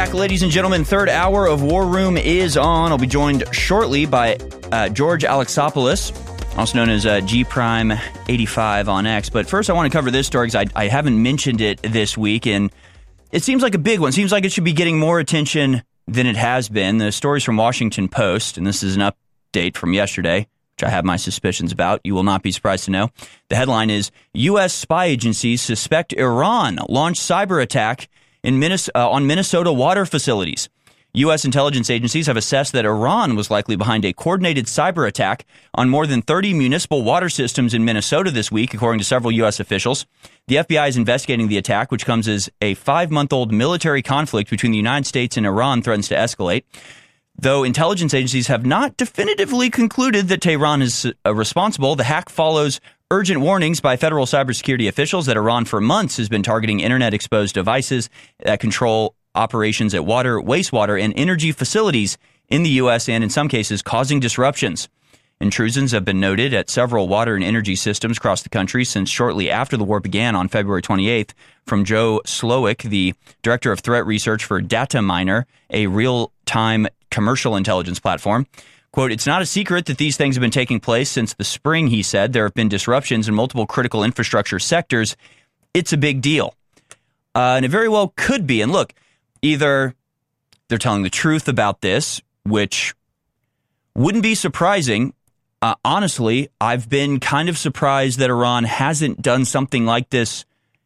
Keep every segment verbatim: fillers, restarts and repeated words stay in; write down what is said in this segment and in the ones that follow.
back, ladies and gentlemen. Third hour of War Room is on. I'll be joined shortly by uh, George Alexopoulos, also known as uh, G Prime eighty-five on X. But first, I want to cover this story because I, I haven't mentioned it this week, and it seems like a big one. It seems like it should be getting more attention than it has been. The story's from Washington Post, and this is an update from yesterday, which I have my suspicions about. You will not be surprised to know. The headline is, U S spy agencies suspect Iran launched cyber attack in Minnesota, uh, on Minnesota water facilities. U S intelligence agencies have assessed that Iran was likely behind a coordinated cyber attack on more than thirty municipal water systems in Minnesota this week, according to several U S officials. The F B I is investigating the attack, which comes as a five-month-old military conflict between the United States and Iran threatens to escalate. Though intelligence agencies have not definitively concluded that Tehran is uh, responsible, the hack follows urgent warnings by federal cybersecurity officials that Iran for months has been targeting internet-exposed devices that control operations at water, wastewater, and energy facilities in the U S and in some cases causing disruptions. Intrusions have been noted at several water and energy systems across the country since shortly after the war began on February twenty-eighth. From Joe Slowick, the director of threat research for Dataminer, a real-time commercial intelligence platform. Quote, it's not a secret that these things have been taking place since the spring, he said. There have been disruptions in multiple critical infrastructure sectors. It's a big deal. Uh, and it very well could be. And look, either they're telling the truth about this, which wouldn't be surprising. Uh, honestly, I've been kind of surprised that Iran hasn't done something like this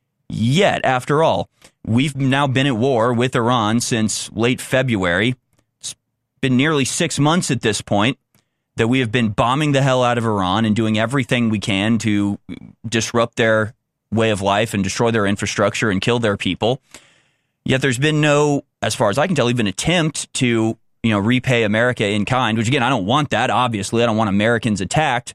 yet. After all, we've now been at war with Iran since late February. Been nearly six months at this point that we have been bombing the hell out of Iran and doing everything we can to disrupt their way of life and destroy their infrastructure and kill their people. Yet there's been no, as far as I can tell, even attempt to, you know, repay America in kind, which again, I don't want that. Obviously, I don't want Americans attacked,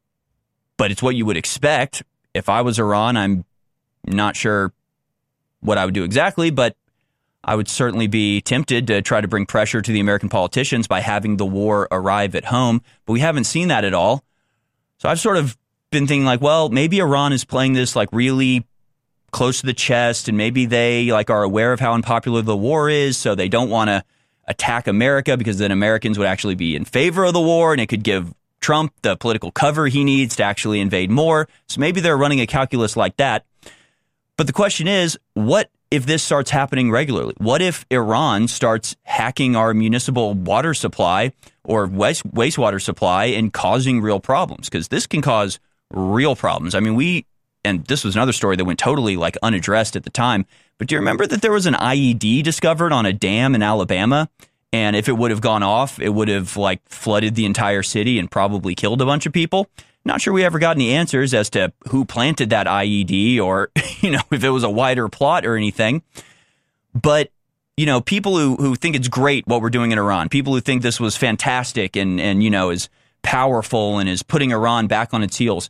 but it's what you would expect. If I was Iran, I'm not sure what I would do exactly, but I would certainly be tempted to try to bring pressure to the American politicians by having the war arrive at home. But we haven't seen that at all. So I've sort of been thinking like, well, maybe Iran is playing this like really close to the chest, and maybe they like are aware of how unpopular the war is, so they don't want to attack America because then Americans would actually be in favor of the war, and it could give Trump the political cover he needs to actually invade more. So maybe they're running a calculus like that. But the question is, what if this starts happening regularly? What if Iran starts hacking our municipal water supply or waste, wastewater supply and causing real problems? Because this can cause real problems. I mean, we, and this was another story that went totally like unaddressed at the time, but do you remember that there was an I E D discovered on a dam in Alabama? And if it would have gone off, it would have like flooded the entire city and probably killed a bunch of people. Not sure we ever got any answers as to who planted that I E D or, you know, if it was a wider plot or anything. But, you know, people who, who think it's great what we're doing in Iran, people who think this was fantastic and, and, you know, is powerful and is putting Iran back on its heels,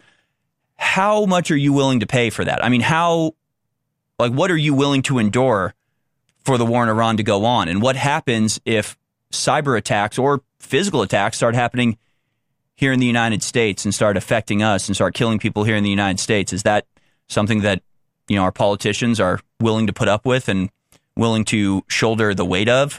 how much are you willing to pay for that? I mean, how, like, what are you willing to endure for the war in Iran to go on? And what happens if cyber attacks or physical attacks start happening here in the United States and start affecting us and start killing people here in the United States? Is that something that, you know, our politicians are willing to put up with and willing to shoulder the weight of?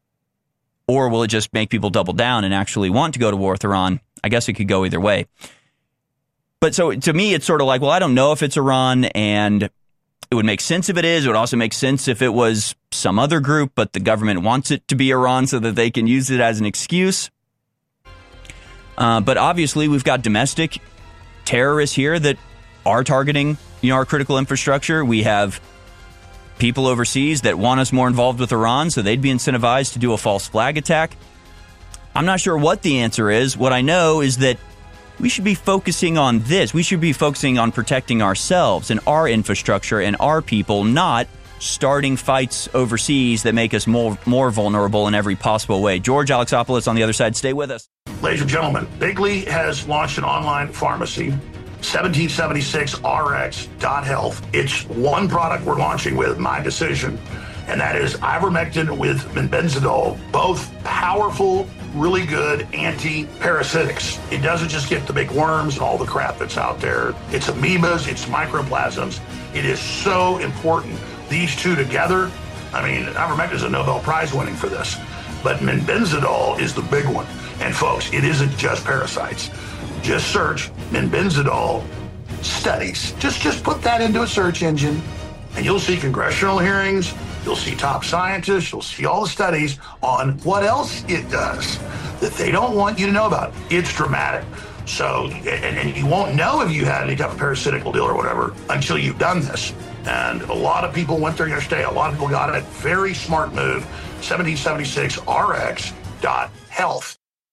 Or will it just make people double down and actually want to go to war with Iran? I guess it could go either way. But so to me, it's sort of like, well, I don't know if it's Iran, and it would make sense if it is. It would also make sense if it was some other group, but the government wants it to be Iran so that they can use it as an excuse. Uh, but obviously, we've got domestic terrorists here that are targeting, you know, our critical infrastructure. We have people overseas that want us more involved with Iran, so they'd be incentivized to do a false flag attack. I'm not sure what the answer is. What I know is that we should be focusing on this. We should be focusing on protecting ourselves and our infrastructure and our people, not starting fights overseas that make us more, more vulnerable in every possible way. George Alexopoulos on the other side. Stay with us. Ladies and gentlemen, Bigley has launched an online pharmacy, seventeen seventy-six R X dot health. It's one product we're launching with, my decision, and that is ivermectin with benzidol, both powerful, really good anti-parasitics. It doesn't just get the big worms and all the crap that's out there. It's amoebas, it's microplasms. It is so important. These two together I mean, ivermectin is a Nobel Prize winning for this. But menbenzidol is the big one. And folks, it isn't just parasites. Just search menbenzidol studies. Just, just put that into a search engine, and you'll see congressional hearings. You'll see top scientists. You'll see all the studies on what else it does that they don't want you to know about. It's dramatic. So, and, and you won't know if you had any type of parasitical deal or whatever until you've done this. And a lot of people went there yesterday. A lot of people got it. Very smart move. seventeen seventy-six R X dot health.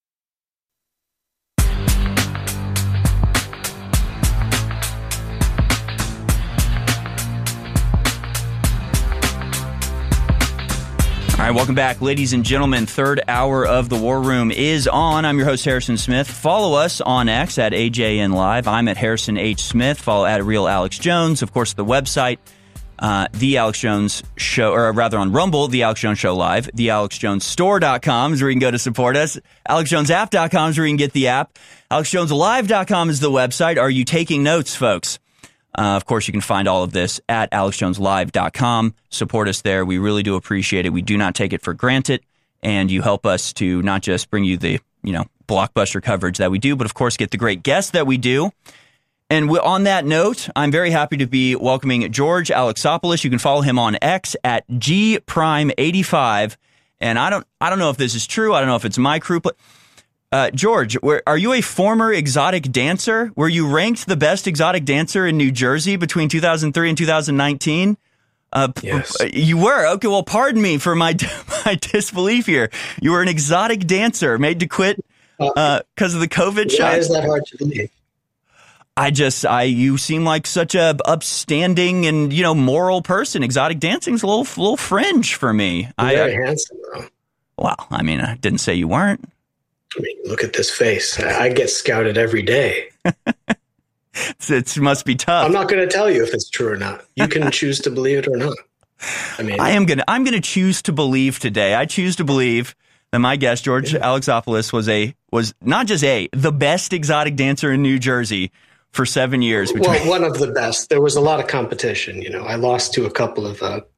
All right, welcome back, ladies and gentlemen. Third hour of the War Room is on. I'm your host, Harrison Smith. Follow us on X at A J N Live. I'm at Harrison H. Smith. Follow at Real Alex Jones. Of course, the website, uh, The Alex Jones Show, or rather on Rumble, The Alex Jones Show Live. The Alex Jones Store dot com is where you can go to support us. Alex Jones App dot com is where you can get the app. Alex Jones Live dot com is the website. Are you taking notes, folks? Uh, of course, you can find all of this at Alex Jones Live dot com. Support us there. We really do appreciate it. We do not take it for granted. And you help us to not just bring you the, you know, blockbuster coverage that we do, but of course get the great guests that we do. And we, on that note, I'm very happy to be welcoming George Alexopoulos. You can follow him on X at G Prime eighty-five. And I don't, I don't know if this is true. I don't know if it's my crew, but Uh, George, where, are you a former exotic dancer? Were you ranked the best exotic dancer in New Jersey between two thousand three and two thousand nineteen? Uh, yes. P- you were? Okay, well, pardon me for my my disbelief here. You were an exotic dancer made to quit because uh, of the COVID shot. Why is that hard to believe? I just, I, you seem like such a upstanding and, you know, moral person. Exotic dancing's a little, little fringe for me. You're I, very I, handsome, though. Well, I mean, I didn't say you weren't. I mean, look at this face. I get scouted every day. It must be tough. I'm not going to tell you if it's true or not. You can choose to believe it or not. I mean, I am gonna. I'm gonna choose to believe today. I choose to believe that my guest George yeah. Alexopoulos was a was not just a the best exotic dancer in New Jersey for seven years. Between- well, one of the best. There was a lot of competition. You know, I lost to a couple of. Uh,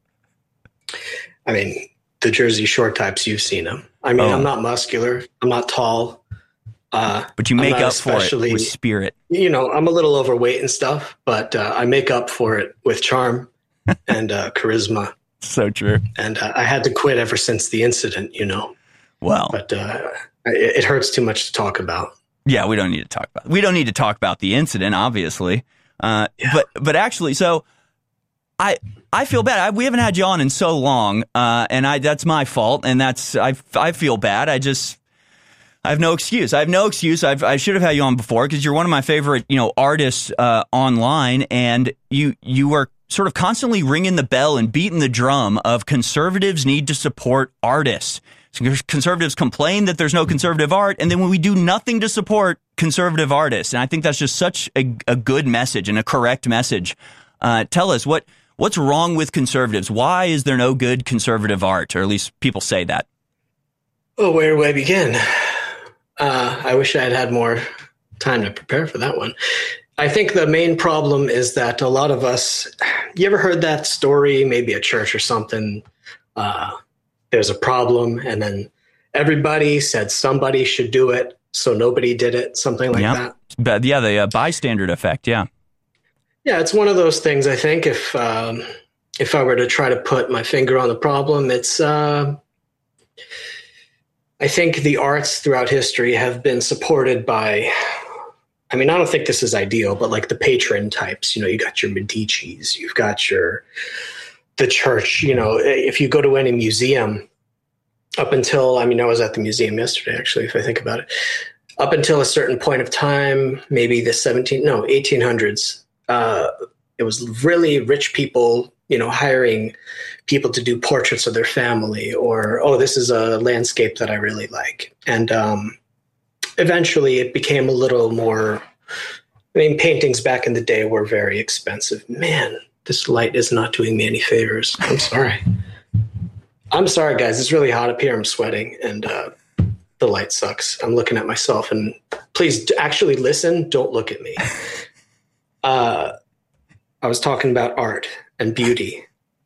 I mean, the Jersey Shore types. You've seen them. I mean, oh. I'm not muscular. I'm not tall. Uh, but you make up for it with spirit. You know, I'm a little overweight and stuff, but uh, I make up for it with charm and uh, charisma. So true. And uh, I had to quit ever since the incident, you know. Well. But uh, it, it hurts too much to talk about. Yeah, we don't need to talk about it. We don't need to talk about the incident, obviously. Uh, yeah. But but actually, so I I feel bad. I, we haven't had you on in so long, uh, and I that's my fault, and that's I I feel bad. I just I have no excuse. I have no excuse. I've, I should have had you on before because you're one of my favorite, you know, artists uh, online, and you you are sort of constantly ringing the bell and beating the drum of conservatives need to support artists. So conservatives complain that there's no conservative art, and then when we do nothing to support conservative artists, and I think that's just such a, a good message and a correct message. Uh, tell us what. What's wrong with conservatives? Why is there no good conservative art? Or at least people say that. Well, where do I begin? Uh, I wish I had had more time to prepare for that one. I think the main problem is that a lot of us, you ever heard that story, maybe at church or something, uh, there's a problem and then everybody said somebody should do it, so nobody did it, something like yeah. that. But yeah, the uh, bystander effect, yeah. Yeah, it's one of those things. I think if um, if I were to try to put my finger on the problem, it's uh, I think the arts throughout history have been supported by. I mean, I don't think this is ideal, but like the patron types. You know, you got your Medicis, you've got your the church. You know, if you go to any museum, up until I mean, I was at the museum yesterday. Actually, if I think about it, up until a certain point of time, maybe the seventeen no eighteen hundreds. Uh, it was really rich people, you know, hiring people to do portraits of their family or, oh, this is a landscape that I really like. And um, eventually it became a little more, I mean, paintings back in the day were very expensive. Man, this light is not doing me any favors. I'm sorry. I'm sorry, guys. It's really hot up here. I'm sweating and uh, the light sucks. I'm looking at myself and please actually listen. Don't look at me. Uh, I was talking about art and beauty.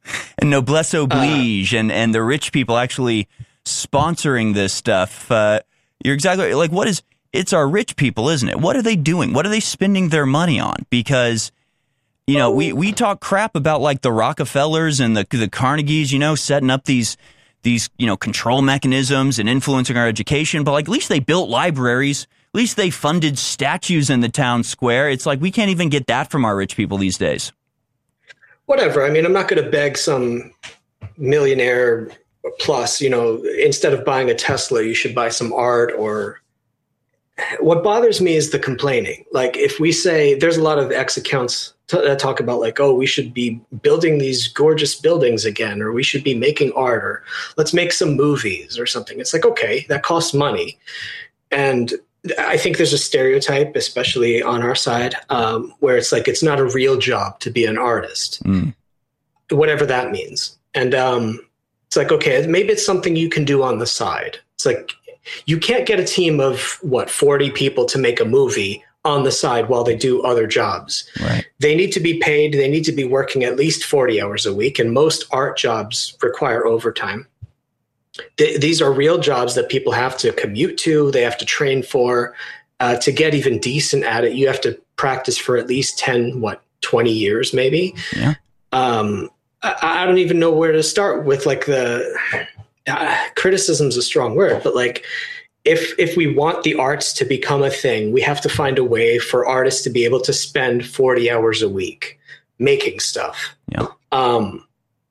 and noblesse oblige, uh, and, and the rich people actually sponsoring this stuff. Uh, you're exactly like, what is, it's our rich people, isn't it? What are they doing? What are they spending their money on? Because, you know, we, we talk crap about like the Rockefellers and the, the Carnegies, you know, setting up these, these, you know, control mechanisms and influencing our education. But like, at least they built libraries. At least they funded statues in the town square. It's like, we can't even get that from our rich people these days. Whatever. I mean, I'm not going to beg some millionaire plus, you know, instead of buying a Tesla, you should buy some art. Or what bothers me is the complaining. Like if we say, there's a lot of X accounts that talk about like, oh, we should be building these gorgeous buildings again, or we should be making art, or let's make some movies or something. It's like, okay, that costs money. And I think there's a stereotype, especially on our side, um, where it's like, it's not a real job to be an artist, mm. whatever that means. And um, it's like, okay, maybe it's something you can do on the side. It's like, you can't get a team of what, forty people to make a movie on the side while they do other jobs. Right. They need to be paid. They need to be working at least forty hours a week. And most art jobs require overtime. Th- these are real jobs that people have to commute to. They have to train for. Uh, to get even decent at it, you have to practice for at least ten, what, twenty years maybe. Yeah. Um, I, I don't even know where to start with like the uh, criticism is a strong word, but like if if we want the arts to become a thing, we have to find a way for artists to be able to spend forty hours a week making stuff. Yeah. Um,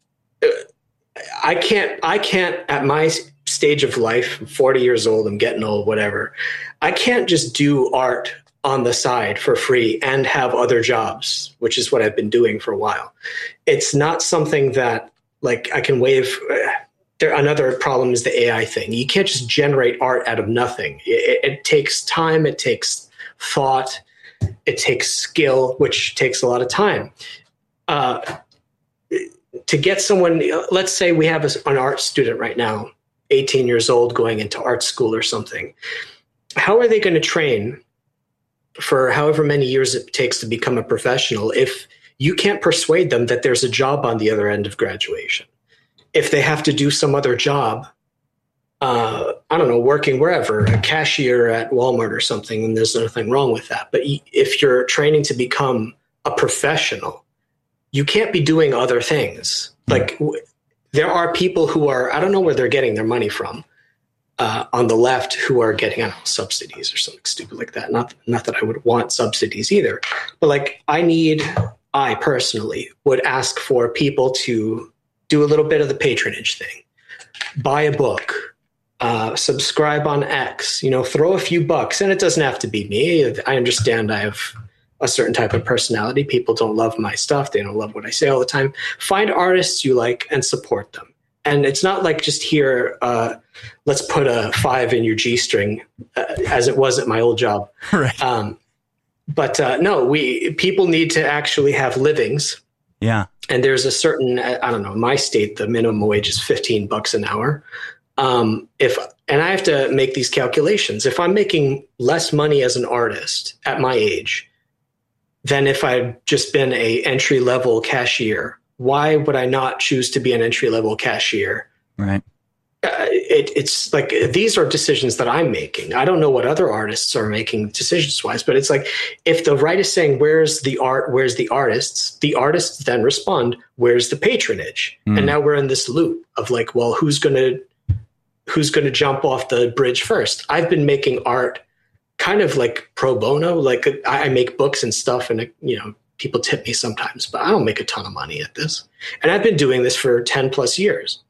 I can't, I can't at my stage of life, I'm forty years old, I'm getting old, whatever. I can't just do art on the side for free and have other jobs, which is what I've been doing for a while. It's not something that like I can wave. There, another problem is the A I thing. You can't just generate art out of nothing. It, it takes time. It takes thought. It takes skill, which takes a lot of time. Uh, to get someone, let's say we have an art student right now, eighteen years old, going into art school or something. How are they going to train for however many years it takes to become a professional if you can't persuade them that there's a job on the other end of graduation? If they have to do some other job, uh, I don't know, working wherever, a cashier at Walmart or something, and there's nothing wrong with that. But if you're training to become a professional, you can't be doing other things. Like w- there are people who are, I don't know where they're getting their money from, uh, on the left who are getting, I don't know, subsidies or something stupid like that. Not, not that I would want subsidies either, but like I need, I personally would ask for people to do a little bit of the patronage thing, buy a book, uh, subscribe on X, you know, throw a few bucks. And it doesn't have to be me. I understand I have a certain type of personality. People don't love my stuff. They don't love what I say all the time. Find artists you like and support them. And it's not like just here, uh, let's put a five in your G string, uh, as it was at my old job. Right. Um, but uh, no, we people need to actually have livings. Yeah. And there's a certain, I don't know, in my state, the minimum wage is fifteen bucks an hour. Um, if, and I have to make these calculations. If I'm making less money as an artist at my age than if I'd just been a entry level cashier, why would I not choose to be an entry level cashier? Right. Uh, it, it's like, these are decisions that I'm making. I don't know what other artists are making decisions wise, but it's like, if the right is saying, where's the art? Where's the artists? The artists then respond, where's the patronage? Mm. And now we're in this loop of like, well, who's going to, who's going to jump off the bridge first? I've been making art kind of like pro bono. Like I, I make books and stuff and, you know, people tip me sometimes, but I don't make a ton of money at this. And I've been doing this for ten plus years.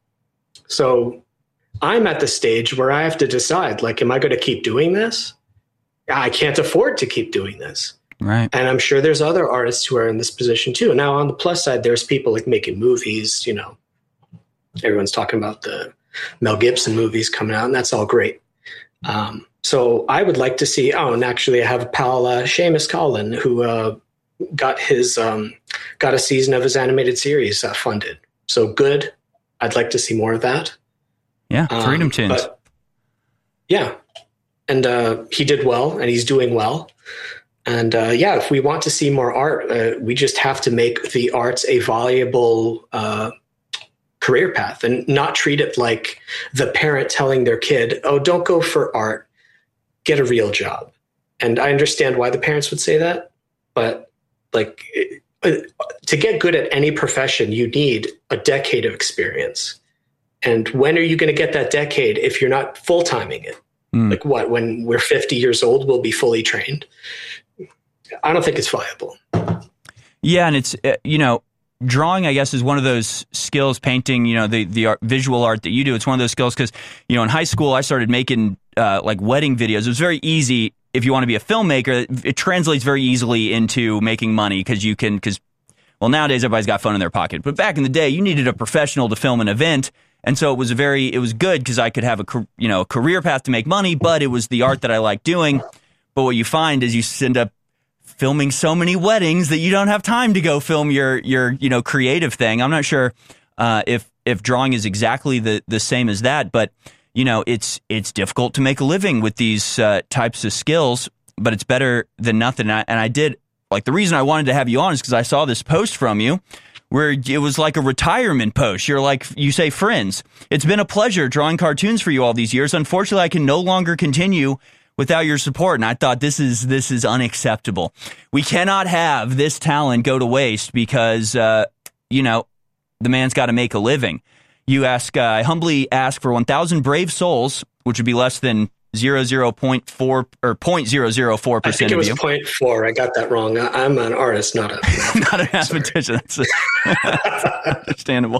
So I'm at the stage where I have to decide, like, am I going to keep doing this? I can't afford to keep doing this. Right. And I'm sure there's other artists who are in this position too. Now on the plus side, there's people like making movies, you know, everyone's talking about the Mel Gibson movies coming out and that's all great. Um, so I would like to see, oh, and actually I have a pal, uh, Seamus Collin, who, uh, got his, um, got a season of his animated series uh, funded. So good. I'd like to see more of that. Yeah. Freedom um, Tunes. But, yeah. And, uh, he did well and he's doing well. And, uh, yeah, if we want to see more art, uh, we just have to make the arts a valuable, uh, career path and not treat it like the parent telling their kid, oh, don't go for art, get a real job. And I understand why the parents would say that, but like to get good at any profession, you need a decade of experience. And when are you going to get that decade if you're not full-timing it? Mm. Like what, when we're fifty years old, we'll be fully trained? I don't think it's viable. Yeah, and it's, uh, you know, drawing, I guess, is one of those skills, painting, you know, the, the art, visual art that you do. It's one of those skills because, you know, in high school, I started making uh, like wedding videos. It was very easy. If you want to be a filmmaker, it translates very easily into making money because you can, because, well, nowadays everybody's got phone in their pocket. But back in the day, you needed a professional to film an event. And so it was a very, it was good because I could have a, you know, a career path to make money, but it was the art that I liked doing. But what you find is you end up filming so many weddings that you don't have time to go film your, your, you know, creative thing. I'm not sure uh, if, if drawing is exactly the, the same as that, but, you know, it's, it's difficult to make a living with these uh, types of skills, but it's better than nothing. And I, and I did, like, the reason I wanted to have you on is because I saw this post from you where it was like a retirement post. You're like, you say, friends, it's been a pleasure drawing cartoons for you all these years. Unfortunately, I can no longer continue without your support. And I thought this is this is unacceptable. We cannot have this talent go to waste because, uh, you know, the man's got to make a living. You ask, uh, I humbly ask for one thousand brave souls, which would be less than zero zero point four or zero point zero zero four percent I think it was zero point four. I got that wrong. I, I'm an artist, not a not a mathematician. That's, a, that's understandable.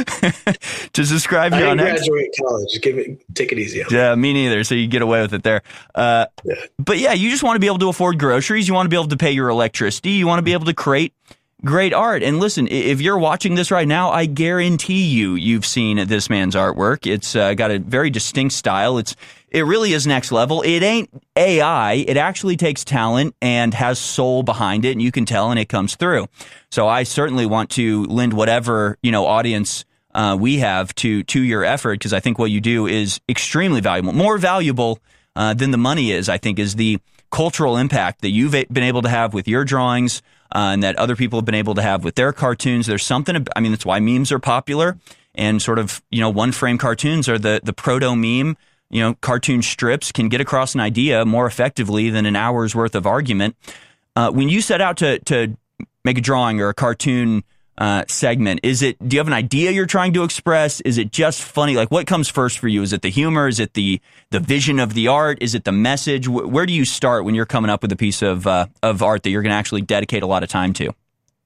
To describe I you on didn't graduate college. Give it, take it easy. Yeah, me neither. So you get away with it there. Uh, yeah. But yeah, you just want to be able to afford groceries. You want to be able to pay your electricity. You want to be able to create great art. And listen, if you're watching this right now, I guarantee you, you've seen this man's artwork. It's uh, got a very distinct style. It's It really is next level. It ain't A I. It actually takes talent and has soul behind it, and you can tell, and it comes through. So I certainly want to lend whatever, you know, audience uh, we have to to your effort, because I think what you do is extremely valuable. More valuable uh, than the money is, I think, is the cultural impact that you've been able to have with your drawings uh, and that other people have been able to have with their cartoons. There's something, I mean, that's why memes are popular, and sort of, you know, one-frame cartoons are the, the proto-meme. You know, cartoon strips can get across an idea more effectively than an hour's worth of argument. Uh, when you set out to to make a drawing or a cartoon uh, segment, is it? Do you have an idea you're trying to express? Is it just funny? Like, what comes first for you? Is it the humor? Is it the the vision of the art? Is it the message? Where do you start when you're coming up with a piece of uh, of art that you're going to actually dedicate a lot of time to?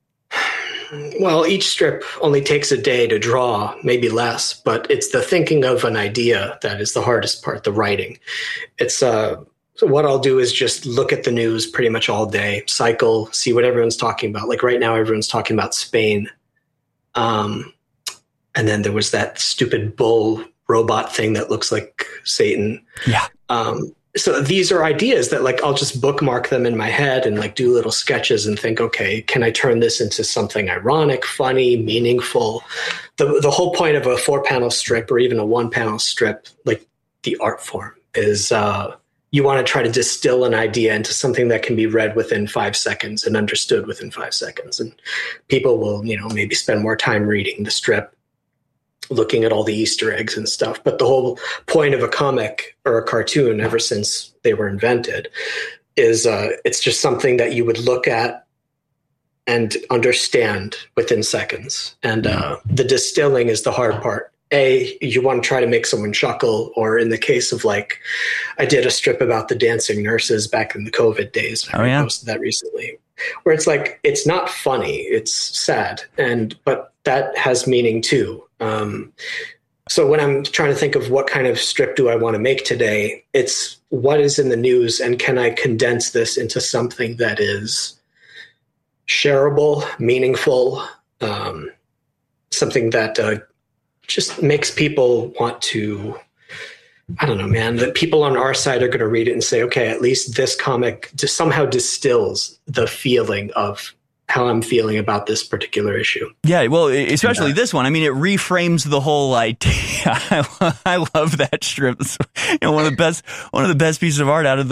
Well, each strip only takes a day to draw, maybe less, but it's the thinking of an idea that is the hardest part, the writing. It's uh, so what I'll do is just look at the news pretty much all day, cycle, see what everyone's talking about. Like right now, everyone's talking about Spain. Um, and then there was that stupid bull robot thing that looks like Satan. Yeah. Um, So these are ideas that, like, I'll just bookmark them in my head and like do little sketches and think, okay, can I turn this into something ironic, funny, meaningful? The the whole point of a four panel strip or even a one panel strip, like the art form, is uh, you want to try to distill an idea into something that can be read within five seconds and understood within five seconds. And people will, you know, maybe spend more time reading the strip, looking at all the Easter eggs and stuff. But the whole point of a comic or a cartoon, ever since they were invented, is uh, it's just something that you would look at and understand within seconds. And uh, the distilling is the hard part. A, you want to try to make someone chuckle, or in the case of, like, I did a strip about the dancing nurses back in the COVID days. I oh, yeah. posted that recently, where it's like, it's not funny, it's sad, and but that has meaning too. Um, so when I'm trying to think of what kind of strip do I want to make today, it's what is in the news, and can I condense this into something that is shareable, meaningful, um, something that uh, just makes people want to, I don't know, man, that people on our side are going to read it and say, okay, at least this comic just somehow distills the feeling of how I'm feeling about this particular issue. Yeah, well, especially yeah. this one. I mean, it reframes the whole idea. I, I love that strip. It's, you know, one of the best, one of the best pieces of art out of the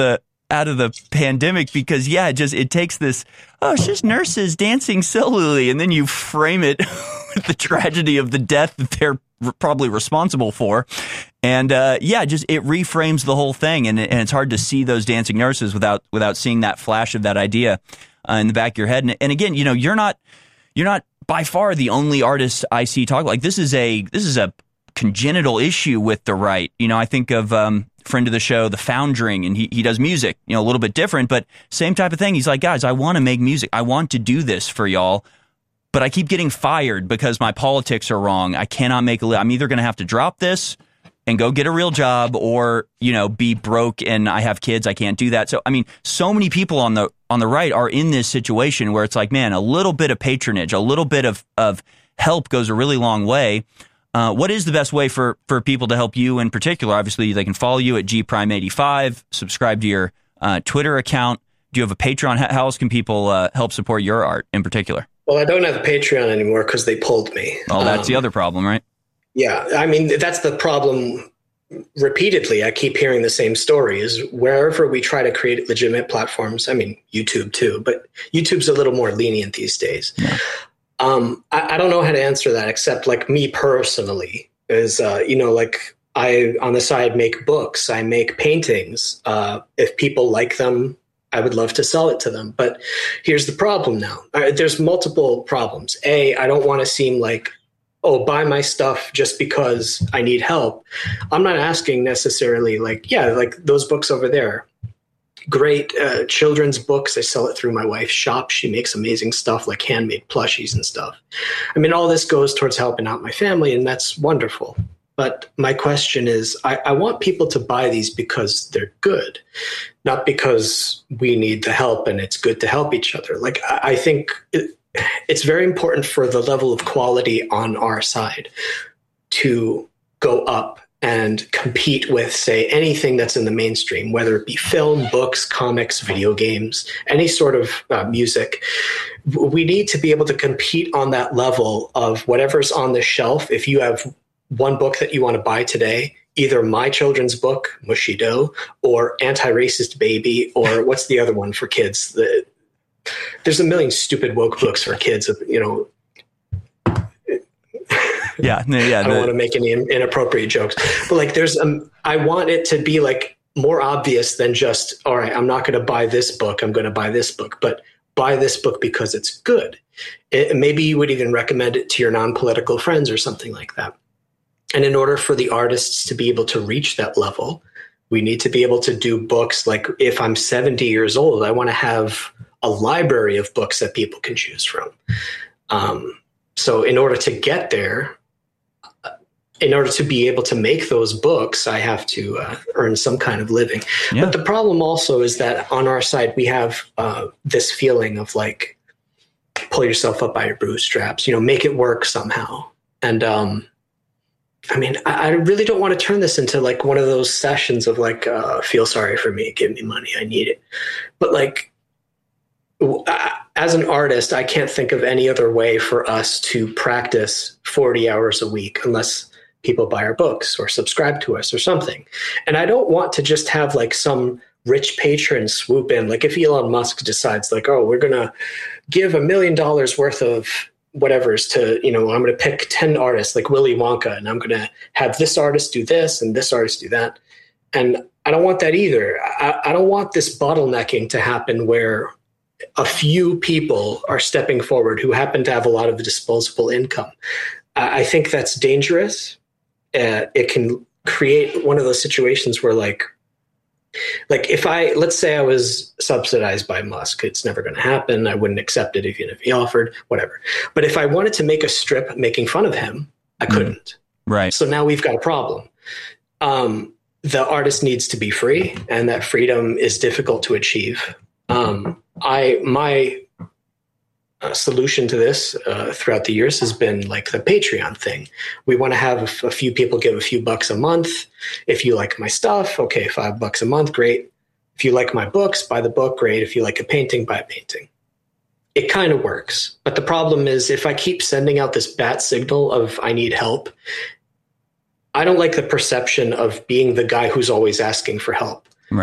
out of the pandemic because, yeah, it just it takes this, oh, it's just nurses dancing sillily, and then you frame it with the tragedy of the death that they're probably responsible for. And uh, yeah, just it reframes the whole thing, and, and it's hard to see those dancing nurses without without seeing that flash of that idea uh, in the back of your head. And, and again, you know, you're not you're not by far the only artist I see talk like this. Is a this is a congenital issue with the right. You know, I think of um, friend of the show, The Foundering, and he he does music, you know, a little bit different, but same type of thing. He's like, guys, I want to make music. I want to do this for y'all. But I keep getting fired because my politics are wrong. I cannot make a living. I'm either going to have to drop this and go get a real job, or, you know, be broke and I have kids. I can't do that. So, I mean, so many people on the on the right are in this situation where it's like, man, a little bit of patronage, a little bit of, of help goes a really long way. Uh, what is the best way for, for people to help you in particular? Obviously, they can follow you at G Prime eighty-five, subscribe to your uh, Twitter account. Do you have a Patreon? How else can people uh, help support your art in particular? Well, I don't have a Patreon anymore because they pulled me. Oh, that's um, the other problem, right? Yeah. I mean, that's the problem repeatedly. I keep hearing the same story is wherever we try to create legitimate platforms. I mean, YouTube too, but YouTube's a little more lenient these days. Yeah. Um, I, I don't know how to answer that except like me personally is, uh, you know, like I, on the side, make books, I make paintings. Uh, if people like them, I would love to sell it to them. But here's the problem now. Uh, there's multiple problems. A, I don't want to seem like, oh, buy my stuff just because I need help. I'm not asking necessarily like, yeah, like those books over there. Great uh, children's books. I sell it through my wife's shop. She makes amazing stuff like handmade plushies and stuff. I mean, all this goes towards helping out my family, and that's wonderful. But my question is, I, I want people to buy these because they're good, not because we need the help and it's good to help each other. Like, I, I think it, it's very important for the level of quality on our side to go up and compete with, say, anything that's in the mainstream, whether it be film, books, comics, video games, any sort of uh, music. We need to be able to compete on that level of whatever's on the shelf. If you have one book that you want to buy today, either my children's book, Mushy Dough, or Anti-Racist Baby, or what's the other one for kids? The, there's a million stupid woke books for kids, you know. Yeah, yeah. I don't the, want to make any inappropriate jokes, but like there's, um, I want it to be like more obvious than just, all right, I'm not going to buy this book. I'm going to buy this book, but buy this book because it's good. It, maybe you would even recommend it to your non-political friends or something like that. And in order for the artists to be able to reach that level, we need to be able to do books. Like if I'm seventy years old, I want to have a library of books that people can choose from. Um, so in order to get there, in order to be able to make those books, I have to uh, earn some kind of living. Yeah. But the problem also is that on our side, we have uh, this feeling of like, pull yourself up by your bootstraps, you know, make it work somehow. And, um, I mean, I, I really don't want to turn this into like one of those sessions of like, uh, feel sorry for me, give me money, I need it. But like, w- as an artist, I can't think of any other way for us to practice forty hours a week unless people buy our books or subscribe to us or something. And I don't want to just have like some rich patron swoop in. Like if Elon Musk decides like, oh, we're going to give a million dollars worth of whatever's to, you know, I'm going to pick ten artists like Willy Wonka, and I'm going to have this artist do this and this artist do that. And I don't want that either. I, I don't want this bottlenecking to happen where a few people are stepping forward who happen to have a lot of disposable income. I, I think that's dangerous. Uh, it can create one of those situations where like, like if I, let's say I was subsidized by Musk, it's never going to happen. I wouldn't accept it even if he offered, whatever. But if I wanted to make a strip making fun of him, I couldn't. Mm, right. So now we've got a problem. Um, the artist needs to be free, and that freedom is difficult to achieve. Um, I, my uh, solution to this uh, throughout the years has been like the Patreon thing. We want to have a, a few people give a few bucks a month. If you like my stuff, okay, five bucks a month, great. If you like my books, buy the book, great. If you like a painting, buy a painting. It kind of works. But the problem is if I keep sending out this bat signal of I need help, I don't like the perception of being the guy who's always asking for help. Right.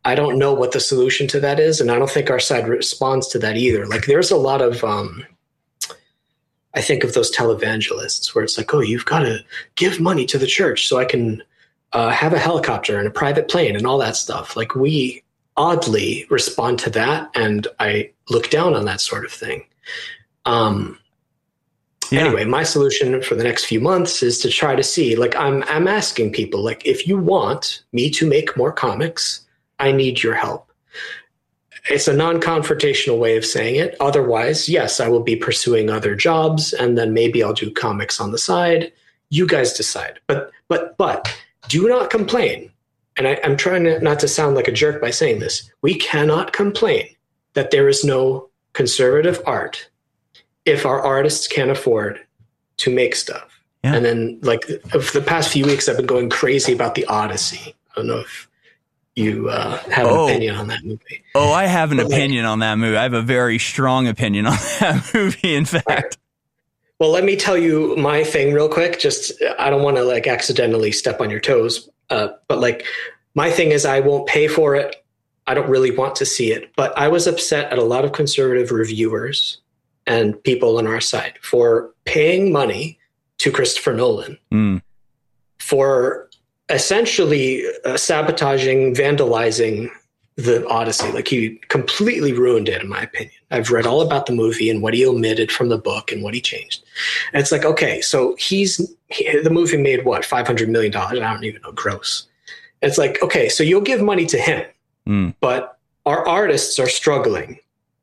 I don't know what the solution to that is, and I don't think our side responds to that either. Like, there's a lot of, um, I think of those televangelists where it's like, oh, you've got to give money to the church so I can uh, have a helicopter and a private plane and all that stuff. Like, we oddly respond to that, and I look down on that sort of thing. Um, yeah. Anyway, my solution for the next few months is to try to see, like, I'm I'm asking people, like, if you want me to make more comics, I need your help. It's a non-confrontational way of saying it. Otherwise, yes, I will be pursuing other jobs, and then maybe I'll do comics on the side. You guys decide. But but but do not complain. And I, I'm trying to, not to sound like a jerk by saying this. We cannot complain that there is no conservative art if our artists can't afford to make stuff. Yeah. And then, like, for the past few weeks, I've been going crazy about The Odyssey. I don't know if you uh, have oh. an opinion on that movie. Oh, I have an but opinion like, on that movie. I have a very strong opinion on that movie, in fact. Right. Well, let me tell you my thing real quick. Just, I don't want to, like, accidentally step on your toes. Uh, but, like, my thing is I won't pay for it. I don't really want to see it. But I was upset at a lot of conservative reviewers and people on our side for paying money to Christopher Nolan mm. for essentially uh, sabotaging, vandalizing the Odyssey. Like, he completely ruined it, in my opinion. I've read all about the movie and what he omitted from the book and what he changed. And it's like, okay, so he's he, the movie made what, five hundred million dollars? I don't even know, gross. It's like, okay, so you'll give money to him, mm. but our artists are struggling.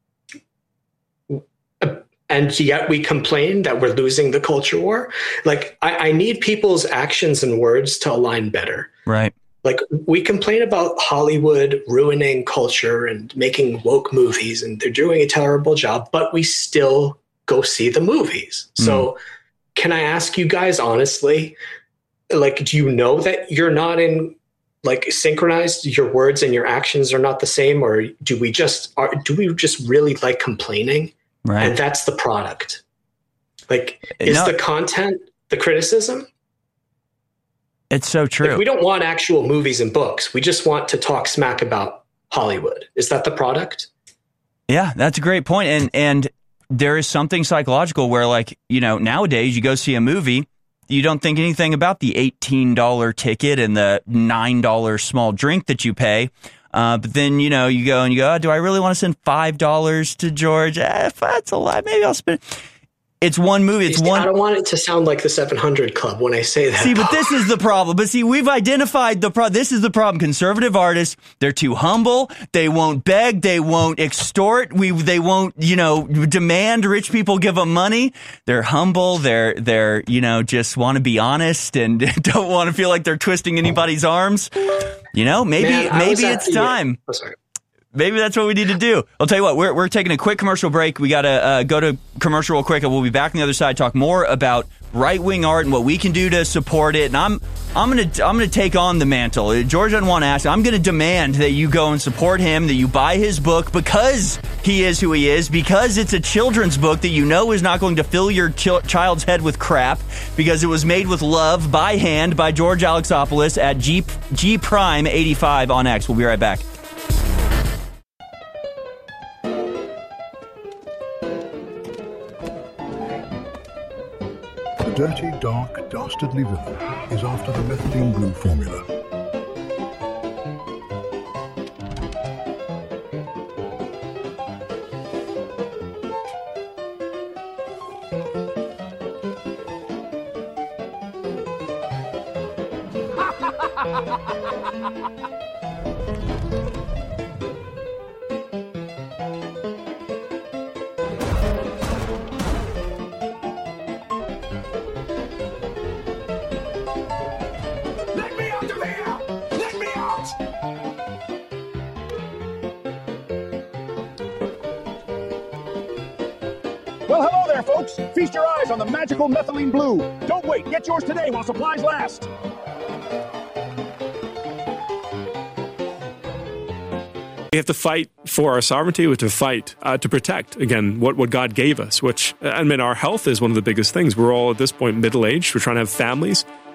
And yet we complain that we're losing the culture war. Like, I, I need people's actions and words to align better. Right. Like, we complain about Hollywood ruining culture and making woke movies, and they're doing a terrible job, but we still go see the movies. Mm. So can I ask you guys honestly, like, do you know that you're not in, like, synchronized? Your words and your actions are not the same? Or do we just, are, do we just really like complaining? Right. And that's the product. Like, is no. the content the criticism? It's so true. Like, we don't want actual movies and books. We just want to talk smack about Hollywood. Is that the product? Yeah, that's a great point. And and there is something psychological where, like, you know, nowadays you go see a movie, you don't think anything about the eighteen dollars ticket and the nine dollars small drink that you pay. Uh, but then, you know, you go and you go, oh, do I really want to send five dollars to George? Eh, if that's a lot, maybe I'll spend. It's one movie. It's see, one. I don't want it to sound like the seven hundred Club when I say that. See, but this is the problem. But see, we've identified the problem. This is the problem. Conservative artists, they're too humble. They won't beg. They won't extort. We, they won't, you know, demand rich people give them money. They're humble. They're, they're, you know, just want to be honest and don't want to feel like they're twisting anybody's arms. You know, maybe, Man, maybe it's the, time. Oh, sorry. Maybe that's what we need to do. I'll tell you what, we're we're taking a quick commercial break. We got to uh, go to commercial real quick, and we'll be back on the other side, talk more about right-wing art and what we can do to support it. And I'm I'm going to I'm going to take on the mantle. George doesn't want to ask. I'm going to demand that you go and support him, that you buy his book because he is who he is, because it's a children's book that you know is not going to fill your ch- child's head with crap, because it was made with love by hand by George Alexopoulos at G G Prime eighty-five on X. We'll be right back. The dirty, dark, dastardly villain is after the methylene blue formula. Well, hello there, folks. Feast your eyes on the magical methylene blue. Don't wait. Get yours today while supplies last. We have to fight for our sovereignty. We have to fight uh, to protect, again, what, what God gave us, which, I mean, our health is one of the biggest things. We're all, at this point, middle-aged. We're trying to have families.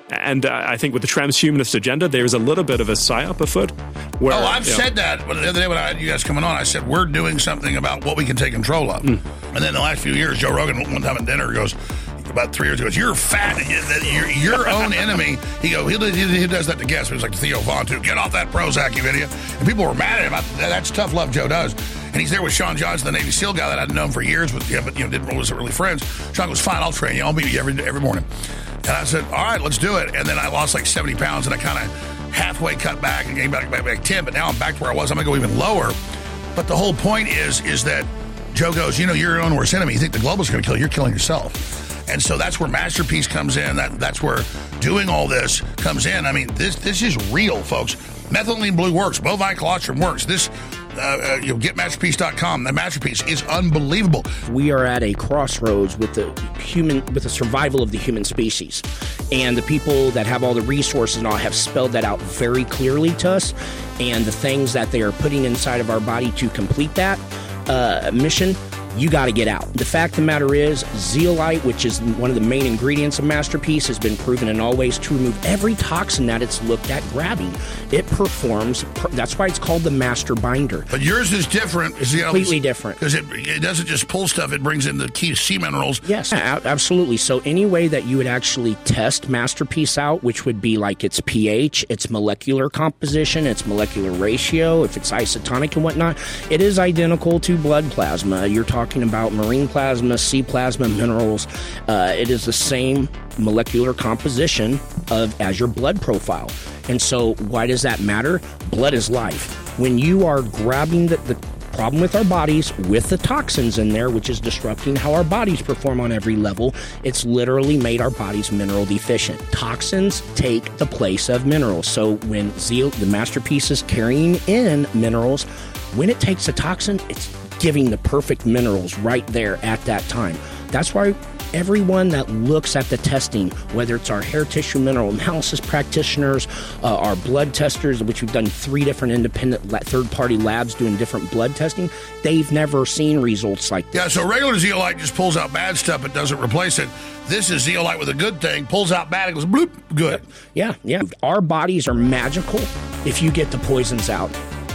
And uh, I think with the transhumanist agenda, there's a little bit of a psyop afoot. Where, oh, I've you know, said that. The other day when I had you guys coming on, I said, we're doing something about what we can take control of. Mm. And then the last few years, Joe Rogan, one time at dinner, goes, about three years ago, you're fat, you're your own enemy. He go, he, he, he does that to guests. It was like Theo Vaughn, too. Get off that Prozac, you idiot. And people were mad at him. About, that's tough love Joe does. And he's there with Sean Johnson, the Navy SEAL guy that I'd known for years, but, yeah, but you know, didn't wasn't really friends. Sean goes, fine, I'll train you. I'll meet you every, every morning. And I said, all right, let's do it. And then I lost like seventy pounds, and I kind of halfway cut back and came back, back, back ten, but now I'm back to where I was. I'm going to go even lower. But the whole point is, is that Joe goes, you know, you're your own worst enemy. You think the global's going to kill you, you're killing yourself. And so that's where Masterpiece comes in. That That's where doing all this comes in. I mean, this this is real, folks. Methylene blue works. Bovine colostrum works. This, uh, uh, you know, get masterpiece dot com. The Masterpiece is unbelievable. We are at a crossroads with the human, with the survival of the human species. And the people that have all the resources and all have spelled that out very clearly to us. And the things that they are putting inside of our body to complete that uh, mission, you got to get out. The fact of the matter is, zeolite, which is one of the main ingredients of Masterpiece, has been proven in all ways to remove every toxin that it's looked at grabbing. It performs, that's why it's called the Master Binder. But yours is different. It's completely different. Because it, it doesn't just pull stuff, it brings in the key sea minerals. Yes, absolutely. So any way that you would actually test Masterpiece out, which would be like its pH, its molecular composition, its molecular ratio, if it's isotonic and whatnot, it is identical to blood plasma. You're talking about marine plasma, sea plasma, minerals. Uh, it is the same molecular composition of as your blood profile. And so why does that matter? Blood is life. When you are grabbing the, the problem with our bodies with the toxins in there, which is disrupting how our bodies perform on every level, it's literally made our bodies mineral deficient. Toxins take the place of minerals. So when Zeo, the Masterpiece is carrying in minerals, when it takes a toxin, it's giving the perfect minerals right there at that time. That's why everyone that looks at the testing, whether it's our hair tissue mineral analysis practitioners, uh, our blood testers, which we've done three different independent third-party labs doing different blood testing, they've never seen results like this. Yeah, so regular zeolite just pulls out bad stuff, but doesn't replace it. This is zeolite with a good thing, pulls out bad, it goes bloop, good. Yeah, yeah. Our bodies are magical if you get the poisons out.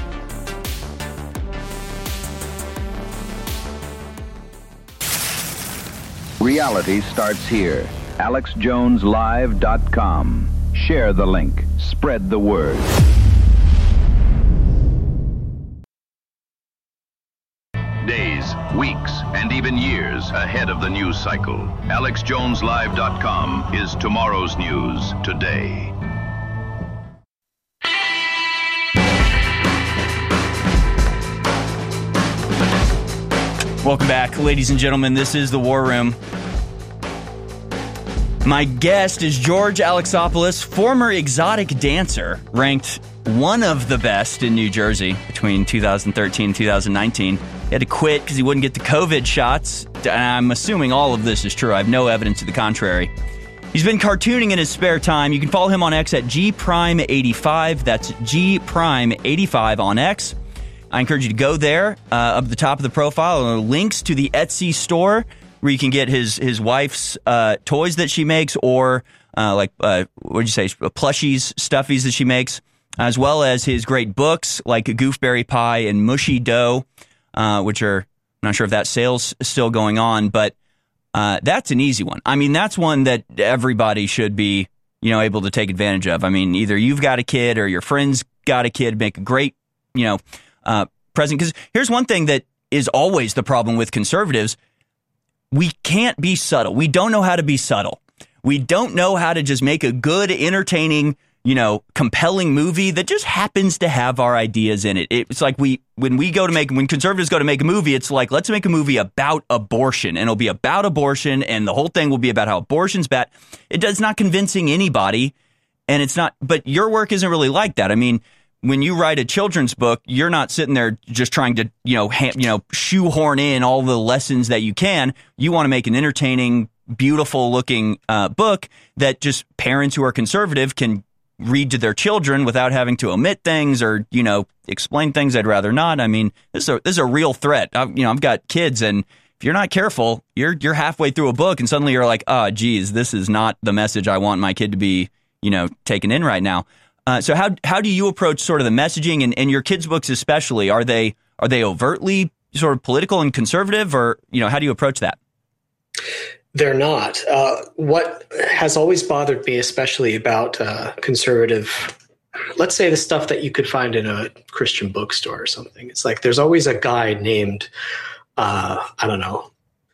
Reality starts here. Alex Jones Live dot com. Share the link. Spread the word. Days, weeks, and even years ahead of the news cycle. Alex Jones Live dot com is tomorrow's news today. Welcome back, ladies and gentlemen. This is the War Room. My guest is George Alexopoulos, former exotic dancer, ranked one of the best in New Jersey between two thousand thirteen and two thousand nineteen. He had to quit because he wouldn't get the COVID shots. I'm assuming all of this is true. I have no evidence to the contrary. He's been cartooning in his spare time. You can follow him on X at G Prime eighty-five. That's G Prime eighty-five on X. I encourage you to go there. Uh, up at the top of the profile are links to the Etsy store where you can get his his wife's uh, toys that she makes, or uh, like uh, what did you say, plushies, stuffies that she makes, as well as his great books like Goofberry Pie and Mushy Dough, uh, which are, I'm not sure if that sale's still going on, but uh, that's an easy one. I mean, that's one that everybody should be, you know, able to take advantage of. I mean, either you've got a kid or your friend's got a kid, make a great, you know, Uh, present. Because here's one thing that is always the problem with conservatives. We can't be subtle. We don't know how to be subtle. We don't know how to just make a good, entertaining, you know, compelling movie that just happens to have our ideas in it. It's like we, when we go to make, when conservatives go to make a movie, it's like, let's make a movie about abortion, and it'll be about abortion, and the whole thing will be about how abortion's bad. It does not convincing anybody, and it's not, but your work isn't really like that. I mean, when you write a children's book, you're not sitting there just trying to, you know, ha- you know, shoehorn in all the lessons that you can. You want to make an entertaining, beautiful looking uh, book that just parents who are conservative can read to their children without having to omit things or, you know, explain things I'd rather not. I mean, this is a, this is a real threat. I've, you know, I've got kids, and if you're not careful, you're you're halfway through a book and suddenly you're like, oh, geez, this is not the message I want my kid to be you know, taken in right now. Uh, so how how do you approach sort of the messaging and, and your kids' books especially? Are they are they overtly sort of political and conservative, or, you know, how do you approach that? They're not. Uh, what has always bothered me, especially about uh, conservative, let's say the stuff that you could find in a Christian bookstore or something. It's like there's always a guy named, uh, I don't know,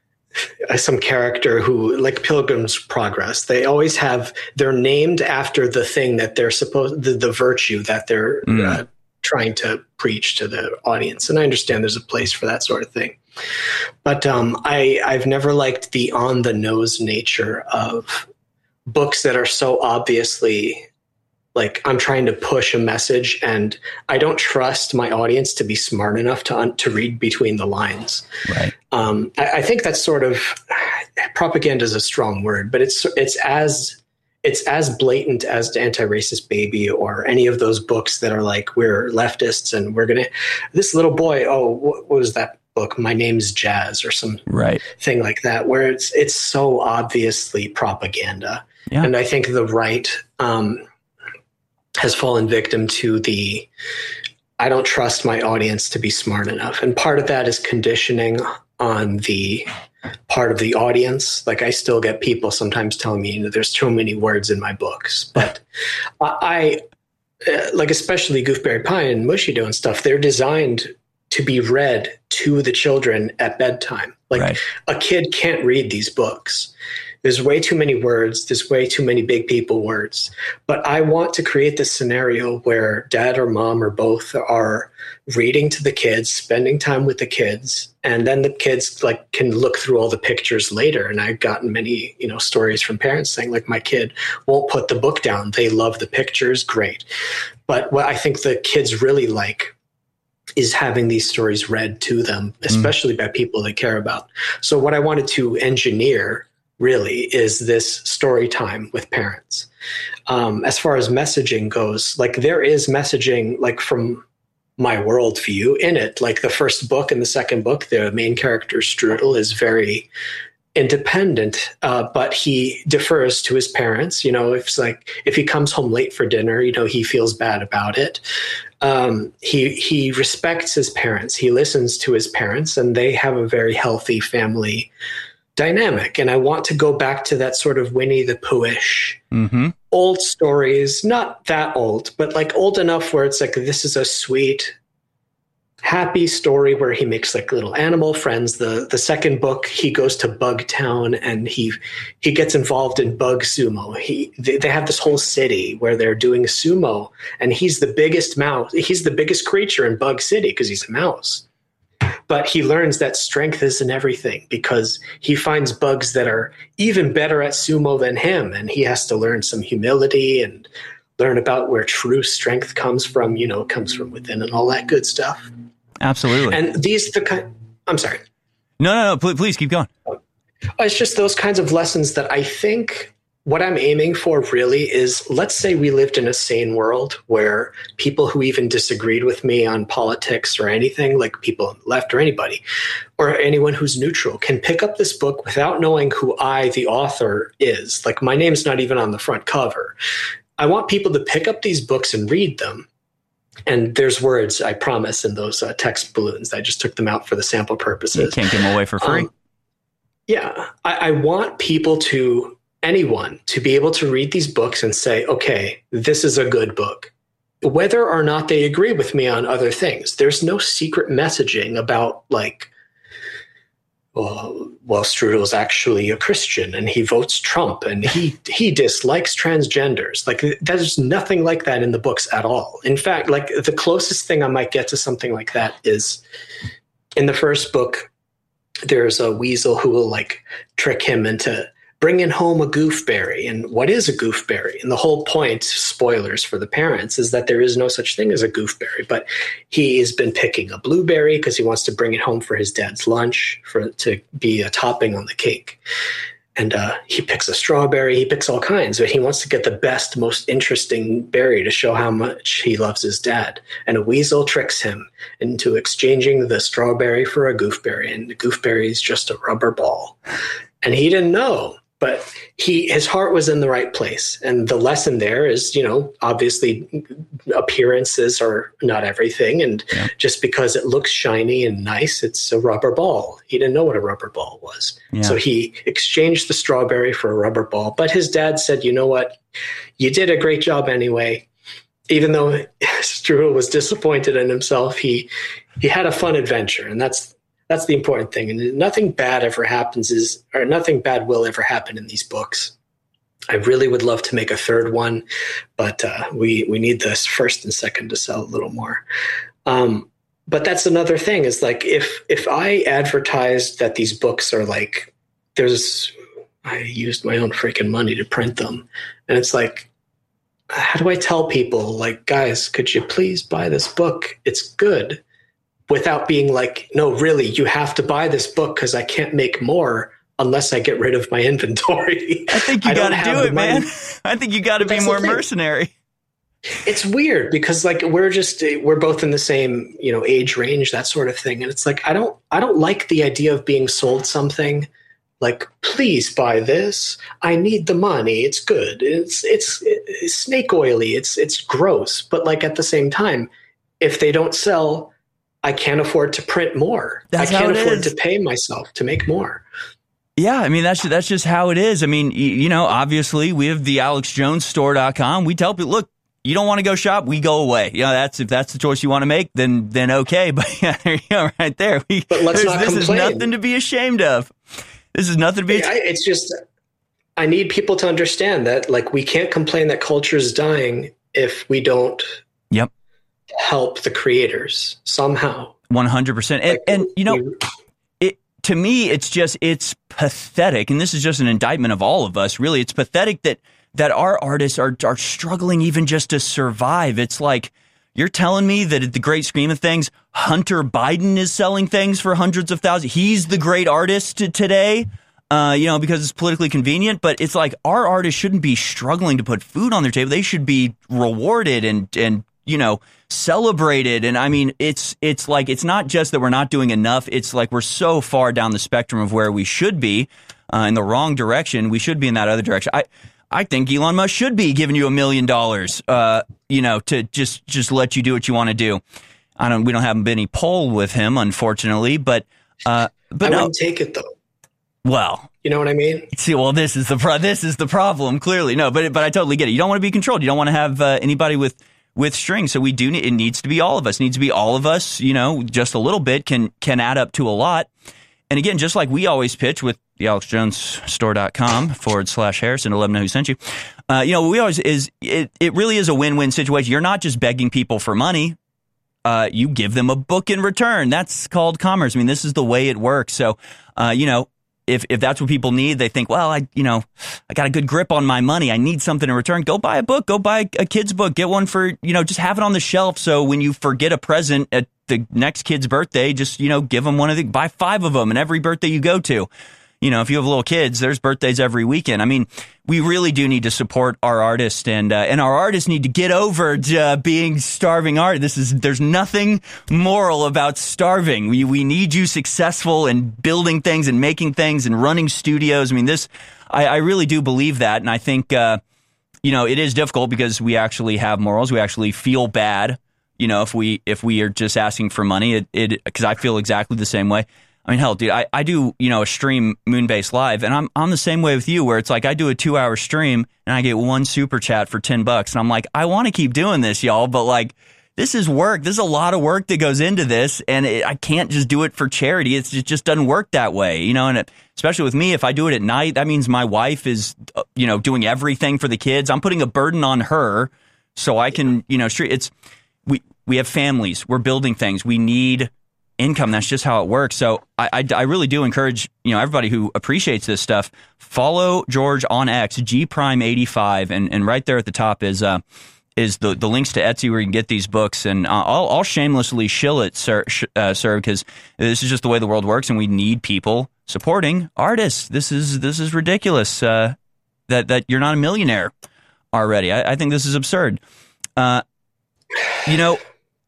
some character who, like Pilgrim's Progress, they always have, they're named after the thing that they're supposed, the, the virtue that they're mm. uh, trying to preach to the audience. And I understand there's a place for that sort of thing. But um, I, I've never liked the on-the-nose nature of books that are so obviously like I'm trying to push a message, and I don't trust my audience to be smart enough to un- to read between the lines. Right. Um, I, I think that's sort of propaganda is a strong word, but it's it's as it's as blatant as the Anti-Racist Baby or any of those books that are like we're leftists and we're gonna this little boy. Oh, what, what was that book? My Name's Jazz or some right. thing like that, where it's it's so obviously propaganda. Yeah. And I think the right um, has fallen victim to the I don't trust my audience to be smart enough. And part of that is conditioning on the part of the audience. Like I still get people sometimes telling me, you know, there's too many words in my books. But I, uh, like especially Gooseberry Pie and Mushido and stuff, they're designed to be read to the children at bedtime. Like right. a kid can't read these books. There's way too many words. There's way too many big people words. But I want to create this scenario where dad or mom or both are reading to the kids, spending time with the kids, and then the kids like can look through all the pictures later. And I've gotten many, you know, stories from parents saying like my kid won't put the book down. They love the pictures. Great. But what I think the kids really like is having these stories read to them, especially mm. by people they care about. So what I wanted to engineer really is this story time with parents. Um, as far as messaging goes, like there is messaging like from my worldview in it. Like the first book and the second book, the main character Strudel is very independent, uh, but he defers to his parents. You know, if it's like if he comes home late for dinner, you know, he feels bad about it. Um, he he respects his parents. He listens to his parents, and they have a very healthy family dynamic. And I want to go back to that sort of Winnie the Pooh-ish mm-hmm. old stories, not that old, but like old enough where it's like, this is a sweet, happy story where he makes like little animal friends. The the second book, he goes to Bugtown and he he gets involved in bug sumo. He they, they have this whole city where they're doing sumo, and he's the biggest mouse. He's the biggest creature in Bug City because he's a mouse. But he learns that strength isn't everything because he finds bugs that are even better at sumo than him. And he has to learn some humility and learn about where true strength comes from, you know, comes from within and all that good stuff. Absolutely. And these, the kind, I'm sorry. No, no, no, please, please keep going. It's just those kinds of lessons that I think what I'm aiming for really is, let's say we lived in a sane world where people who even disagreed with me on politics or anything, like people on the left or anybody, or anyone who's neutral, can pick up this book without knowing who I, the author, is. Like my name's not even on the front cover. I want people to pick up these books and read them. And there's words, I promise, in those uh, text balloons. I just took them out for the sample purposes. You can't give them away for free. Um, yeah. I, I want people to... anyone to be able to read these books and say, okay, this is a good book, whether or not they agree with me on other things. There's no secret messaging about like, well, well Strudel's actually a Christian and he votes Trump and he, he dislikes transgenders. Like there's nothing like that in the books at all. In fact, like the closest thing I might get to something like that is in the first book, there's a weasel who will like trick him into bringing home a gooseberry. And what is a gooseberry? And the whole point, spoilers for the parents, is that there is no such thing as a gooseberry. But he has been picking a blueberry because he wants to bring it home for his dad's lunch for it to be a topping on the cake. And uh, he picks a strawberry. He picks all kinds, but he wants to get the best, most interesting berry to show how much he loves his dad. And a weasel tricks him into exchanging the strawberry for a gooseberry. And the gooseberry is just a rubber ball. And he didn't know but he his heart was in the right place. And the lesson there is, you know, obviously appearances are not everything. And yeah. just because it looks shiny and nice, it's a rubber ball. He didn't know what a rubber ball was. Yeah. So he exchanged the strawberry for a rubber ball. But his dad said, you know what? You did a great job anyway. Even though Struhe was disappointed in himself, he he had a fun adventure. And that's That's the important thing. And nothing bad ever happens is, or nothing bad will ever happen in these books. I really would love to make a third one, but uh, we, we need this first and second to sell a little more. Um, but that's another thing is like, if, if I advertised that these books are like, there's, I used my own freaking money to print them. And it's like, how do I tell people like, guys, could you please buy this book? It's good. Without being like, no, really, you have to buy this book because I can't make more unless I get rid of my inventory. I think you got to do it, man. I think you got to be more mercenary. It's weird because like we're just we're both in the same, you know, age range, that sort of thing, and it's like I don't I don't like the idea of being sold something like, please buy this. I need the money. It's good. It's it's, it's snake oily. It's it's gross, but like at the same time, if they don't sell, I can't afford to print more. That's I can't how it afford is. to pay myself to make more. Yeah, I mean, that's that's just how it is. I mean, you, you know, obviously we have the alex jones store dot com. We tell people, look, you don't want to go shop, we go away. You know, that's if that's the choice you want to make, then then okay. But yeah, there you go, right there. We, but let's not this complain. is nothing to be ashamed of. This is nothing to be. I, it's just, I need people to understand that, like, we can't complain that culture is dying if we don't. Yep. Help the creators somehow. one hundred percent. And, like, and you know, we, it to me, it's just, it's pathetic. And this is just an indictment of all of us, really. It's pathetic that that our artists are are struggling even just to survive. It's like, you're telling me that at the great scheme of things, Hunter Biden is selling things for hundreds of thousands. He's the great artist today, uh, you know, because it's politically convenient. But it's like our artists shouldn't be struggling to put food on their table. They should be rewarded and and you know, celebrated. And I mean, it's it's like, it's not just that we're not doing enough. It's like we're so far down the spectrum of where we should be uh, in the wrong direction. We should be in that other direction. I I think Elon Musk should be giving you a million dollars, uh, you know, to just just let you do what you want to do. I don't. We don't have any poll with him, unfortunately, but uh, but I no. wouldn't take it though. Well, you know what I mean? See, well, this is the pro- this is the problem. Clearly, no, but but I totally get it. You don't want to be controlled. You don't want to have uh, anybody with. with strings. So we do need, it needs to be all of us. It needs to be all of us, you know, just a little bit can can add up to a lot. And again, just like we always pitch with the alex jones store dot com forward slash Harrison to let them know who sent you. Uh, you know, we always is it, it really is a win-win situation. You're not just begging people for money. Uh, you give them a book in return. That's called commerce. I mean, this is the way it works. So, uh, you know, If if that's what people need, they think, well, I you know, I got a good grip on my money. I need something in return. Go buy a book. Go buy a kid's book. Get one for, you know, just have it on the shelf. So when you forget a present at the next kid's birthday, just, you know, give them one of the, buy five of them and every birthday you go to. You know, if you have little kids, there's birthdays every weekend. I mean, we really do need to support our artists, and uh, and our artists need to get over uh, being starving art. This is there's nothing moral about starving. We we need you successful in building things and making things and running studios. I mean, this I, I really do believe that, and I think uh, you know it is difficult because we actually have morals. We actually feel bad, you know, if we if we are just asking for money. It it because I feel exactly the same way. I mean, hell, dude, I, I do, you know, a stream Moonbase Live, and I'm I'm the same way with you, where it's like I do a two hour stream and I get one super chat for ten bucks. And I'm like, I want to keep doing this, y'all, but like, this is work. There's a lot of work that goes into this, and it, I can't just do it for charity. It's, it just doesn't work that way, you know, and it, especially with me, if I do it at night, that means my wife is, you know, doing everything for the kids. I'm putting a burden on her so I can, you know, it's, we, we have families. We're building things. We need income. That's just how it works. So I, I, I really do encourage, you know, everybody who appreciates this stuff, follow George on X, G Prime eighty-five, and and right there at the top is uh is the the links to Etsy where you can get these books. And uh, I'll I'll shamelessly shill it, sir, sh- uh, sir, because this is just the way the world works, and we need people supporting artists. This is this is ridiculous. Uh, that that you're not a millionaire already. I, I think this is absurd. Uh, you know.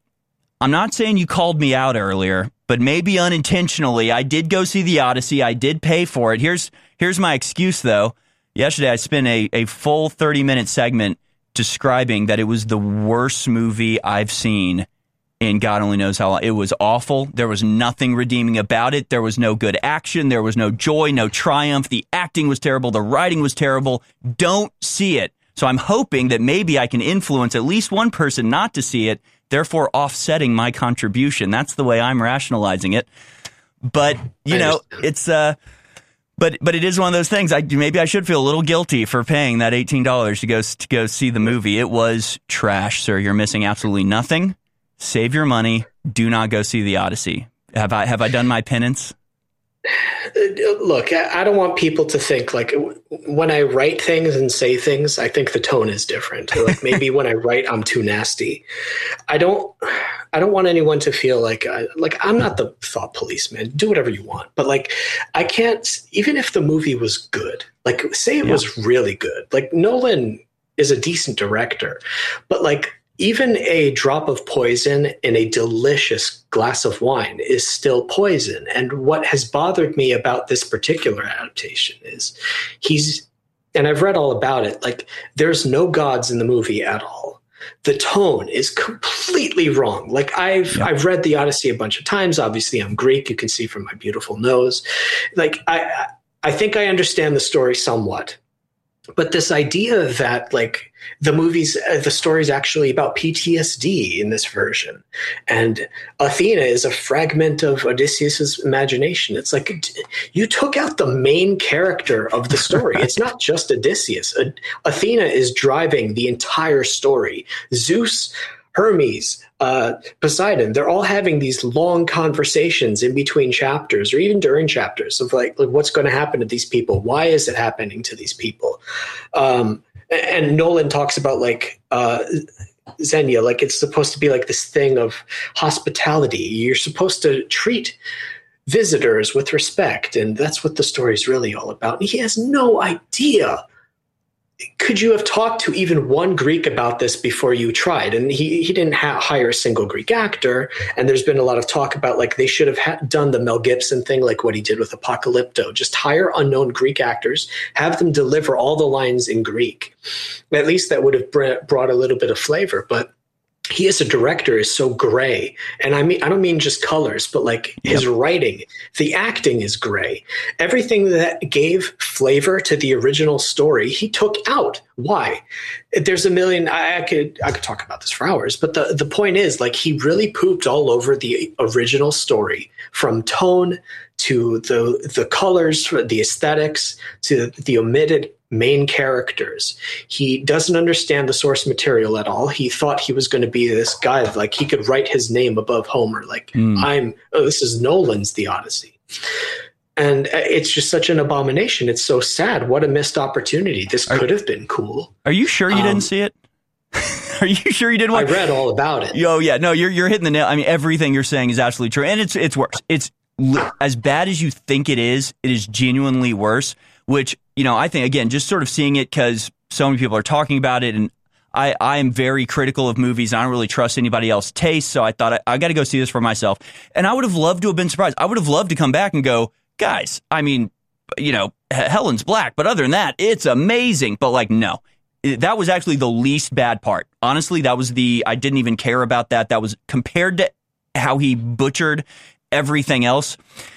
I'm not saying you called me out earlier, but maybe unintentionally. I did go see the Odyssey. I did pay for it. Here's here's my excuse, though. yesterday I spent a, a full thirty-minute segment describing that it was the worst movie I've seen in God only knows how long. It was awful. There was nothing redeeming about it. There was no good action. There was no joy, no triumph. The acting was terrible. The writing was terrible. Don't see it. So I'm hoping that maybe I can influence at least one person not to see it, therefore offsetting my contribution. That's the way I'm rationalizing it. But, you know, it's... uh. But but it is one of those things. I maybe I should feel a little guilty for paying that eighteen dollars to go to go see the movie. It was trash, sir. You're missing absolutely nothing. Save your money. Do not go see The Odyssey. Have I have I done my penance? Look, I don't want people to think like when I write things and say things, I think the tone is different. Like maybe when I write, I'm too nasty. I don't. I don't want anyone to feel like I, like I'm not the thought policeman. Do whatever you want, but like I can't. Even if the movie was good, like say it yeah. was really good. Like Nolan is a decent director, but like. Even a drop of poison in a delicious glass of wine is still poison. And what has bothered me about this particular adaptation is he's, and I've read all about it, like there's no gods in the movie at all. The tone is completely wrong. Like I've yeah. I've read The Odyssey a bunch of times. Obviously, I'm Greek. You can see from my beautiful nose. Like I I think I understand the story somewhat. But this idea that like the movies, uh, the story is actually about P T S D in this version, and Athena is a fragment of Odysseus's imagination. It's like you took out the main character of the story. It's not just Odysseus. A- Athena is driving the entire story. Zeus, Hermes, uh, Poseidon, they're all having these long conversations in between chapters or even during chapters of like, like what's going to happen to these people? Why is it happening to these people? Um, and Nolan talks about like uh, Xenia, like it's supposed to be like this thing of hospitality. You're supposed to treat visitors with respect. And that's what the story is really all about. And he has no idea. Could you have talked to even one Greek about this before you tried? And he, he didn't ha- hire a single Greek actor. And there's been a lot of talk about like they should have ha- done the Mel Gibson thing, like what he did with Apocalypto. Just hire unknown Greek actors, have them deliver all the lines in Greek. At least that would have br- brought a little bit of flavor. But he as a director is so gray. And I mean, I don't mean just colors, but like yep. his writing, the acting is gray. Everything that gave flavor to the original story, he took out. Why? There's a million, I, I could, I could talk about this for hours, but the, the point is like, he really pooped all over the original story, from tone to the, the colors, the aesthetics, to the omitted main characters. He doesn't understand the source material at all. He thought he was going to be this guy, like he could write his name above Homer. Like mm. I'm, oh, this is Nolan's The Odyssey. And it's just such an abomination. It's so sad. What a missed opportunity. This are, could have been cool. Are you sure you um, didn't see it? Are you sure you didn't watch? I read all about it. Oh yeah. No, you're, you're hitting the nail. I mean, everything you're saying is absolutely true. And it's, it's worse. It's as bad as you think it is. It is genuinely worse, which, you know, I think, again, just sort of seeing it because so many people are talking about it, and I, I am very critical of movies. I don't really trust anybody else's taste, so I thought I, I got to go see this for myself. And I would have loved to have been surprised. I would have loved to come back and go, guys, I mean, you know, Helen's black, but other than that, it's amazing. But like, no, that was actually the least bad part. Honestly, that was the, I didn't even care about that. That was compared to how he butchered everything else.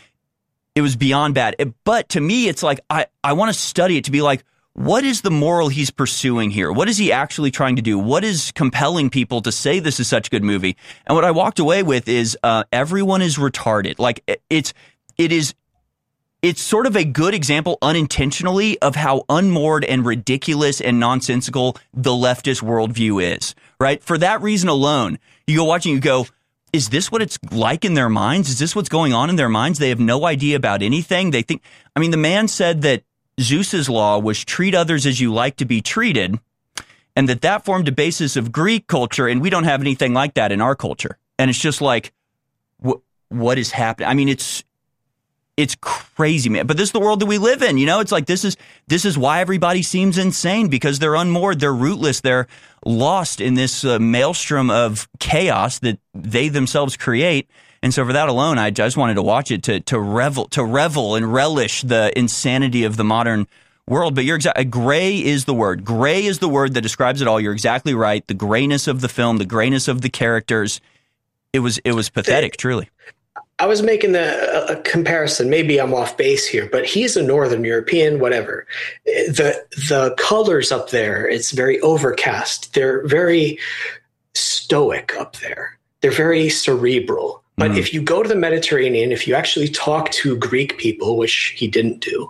It was beyond bad. But to me, it's like, I, I want to study it to be like, what is the moral he's pursuing here? What is he actually trying to do? What is compelling people to say this is such a good movie? And what I walked away with is uh, everyone is retarded. Like it's, it is, it's sort of a good example unintentionally of how unmoored and ridiculous and nonsensical the leftist worldview is, right? For that reason alone, you go watching, you go, is this what it's like in their minds? Is this what's going on in their minds? They have no idea about anything. They think, I mean, the man said that Zeus's law was treat others as you like to be treated, and that that formed a basis of Greek culture, and we don't have anything like that in our culture. And it's just like, wh- what is happening? I mean, it's it's crazy, man. But this is the world that we live in. You know, it's like this is this is why everybody seems insane, because they're unmoored, they're rootless, they're lost in this uh, maelstrom of chaos that they themselves create. And so for that alone, I just wanted to watch it to to revel to revel and relish the insanity of the modern world. But you're exactly gray is the word. Gray is the word that describes it all. You're exactly right. The grayness of the film, the grayness of the characters. It was it was pathetic, the, truly. I was making the, a comparison. Maybe I'm off base here, but he's a Northern European, whatever. The the colors up there, it's very overcast. They're very stoic up there. They're very cerebral. But mm. if you go to the Mediterranean, if you actually talk to Greek people, which he didn't do,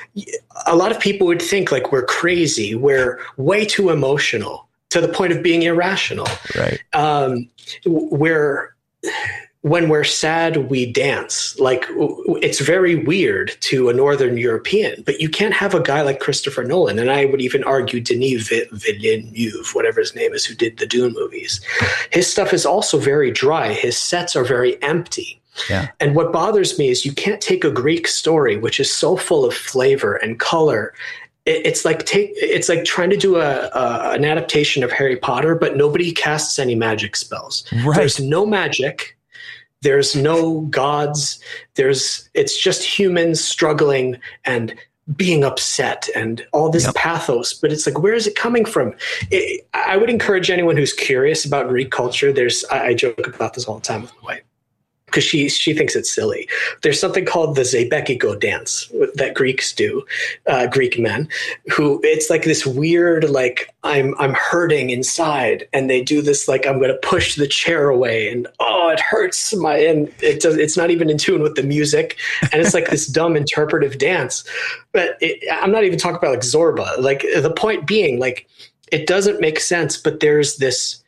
a lot of people would think like we're crazy. We're way too emotional to the point of being irrational. Right. Um, we're... When we're sad, we dance. Like, it's very weird to a Northern European, but you can't have a guy like Christopher Nolan. And I would even argue Denis Villeneuve, whatever his name is, who did the Dune movies. His stuff is also very dry. His sets are very empty. Yeah. And what bothers me is you can't take a Greek story, which is so full of flavor and color. It's like take. It's like trying to do a, a an adaptation of Harry Potter, but nobody casts any magic spells. Right. There's no magic. There's no gods. There's it's just humans struggling and being upset and all this yep. pathos. But it's like, where is it coming from? It, I would encourage anyone who's curious about Greek culture. There's I, I joke about this all the time with my wife because she she thinks it's silly. There's something called the Zebekiko dance that Greeks do, uh, Greek men, who it's like this weird, like I'm I'm hurting inside, and they do this like I'm going to push the chair away, and oh it hurts my, and it does, it's not even in tune with the music, and it's like this dumb interpretive dance. But it, I'm not even talking about like Zorba. Like the point being, like it doesn't make sense, but there's this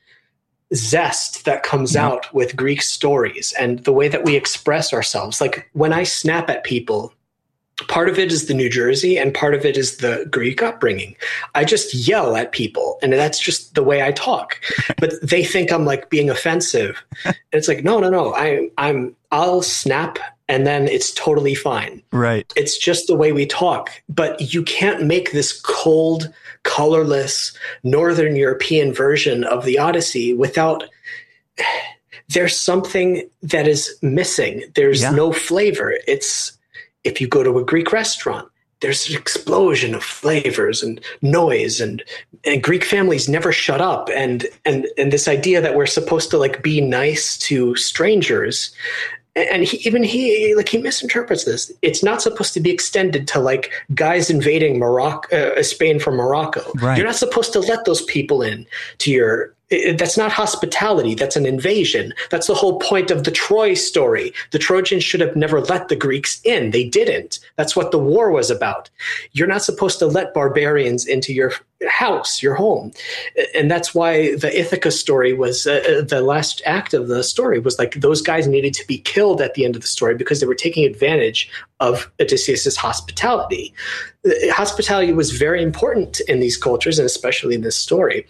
zest that comes yeah. out with Greek stories and the way that we express ourselves. Like when I snap at people, part of it is the New Jersey and part of it is the Greek upbringing. I just yell at people and that's just the way I talk, but they think I'm like being offensive. And it's like, no, no, no, I, I'm, I'll snap and then it's totally fine. Right. It's just the way we talk, but you can't make this cold, colorless Northern European version of the Odyssey without there's something that is missing. There's yeah. no flavor. It's if you go to a Greek restaurant, there's an explosion of flavors and noise and, and Greek families never shut up. And, and, and this idea that we're supposed to like be nice to strangers. And he, even he, like he misinterprets this. It's not supposed to be extended to like guys invading Morocco, uh, Spain from Morocco. Right. You're not supposed to let those people in to your. It, that's not hospitality. That's an invasion. That's the whole point of the Troy story. The Trojans should have never let the Greeks in. They didn't. That's what the war was about. You're not supposed to let barbarians into your house, your home. And that's why the Ithaca story was uh, the last act of the story was like those guys needed to be killed at the end of the story because they were taking advantage of Odysseus's hospitality. Hospitality was very important in these cultures and especially in this story.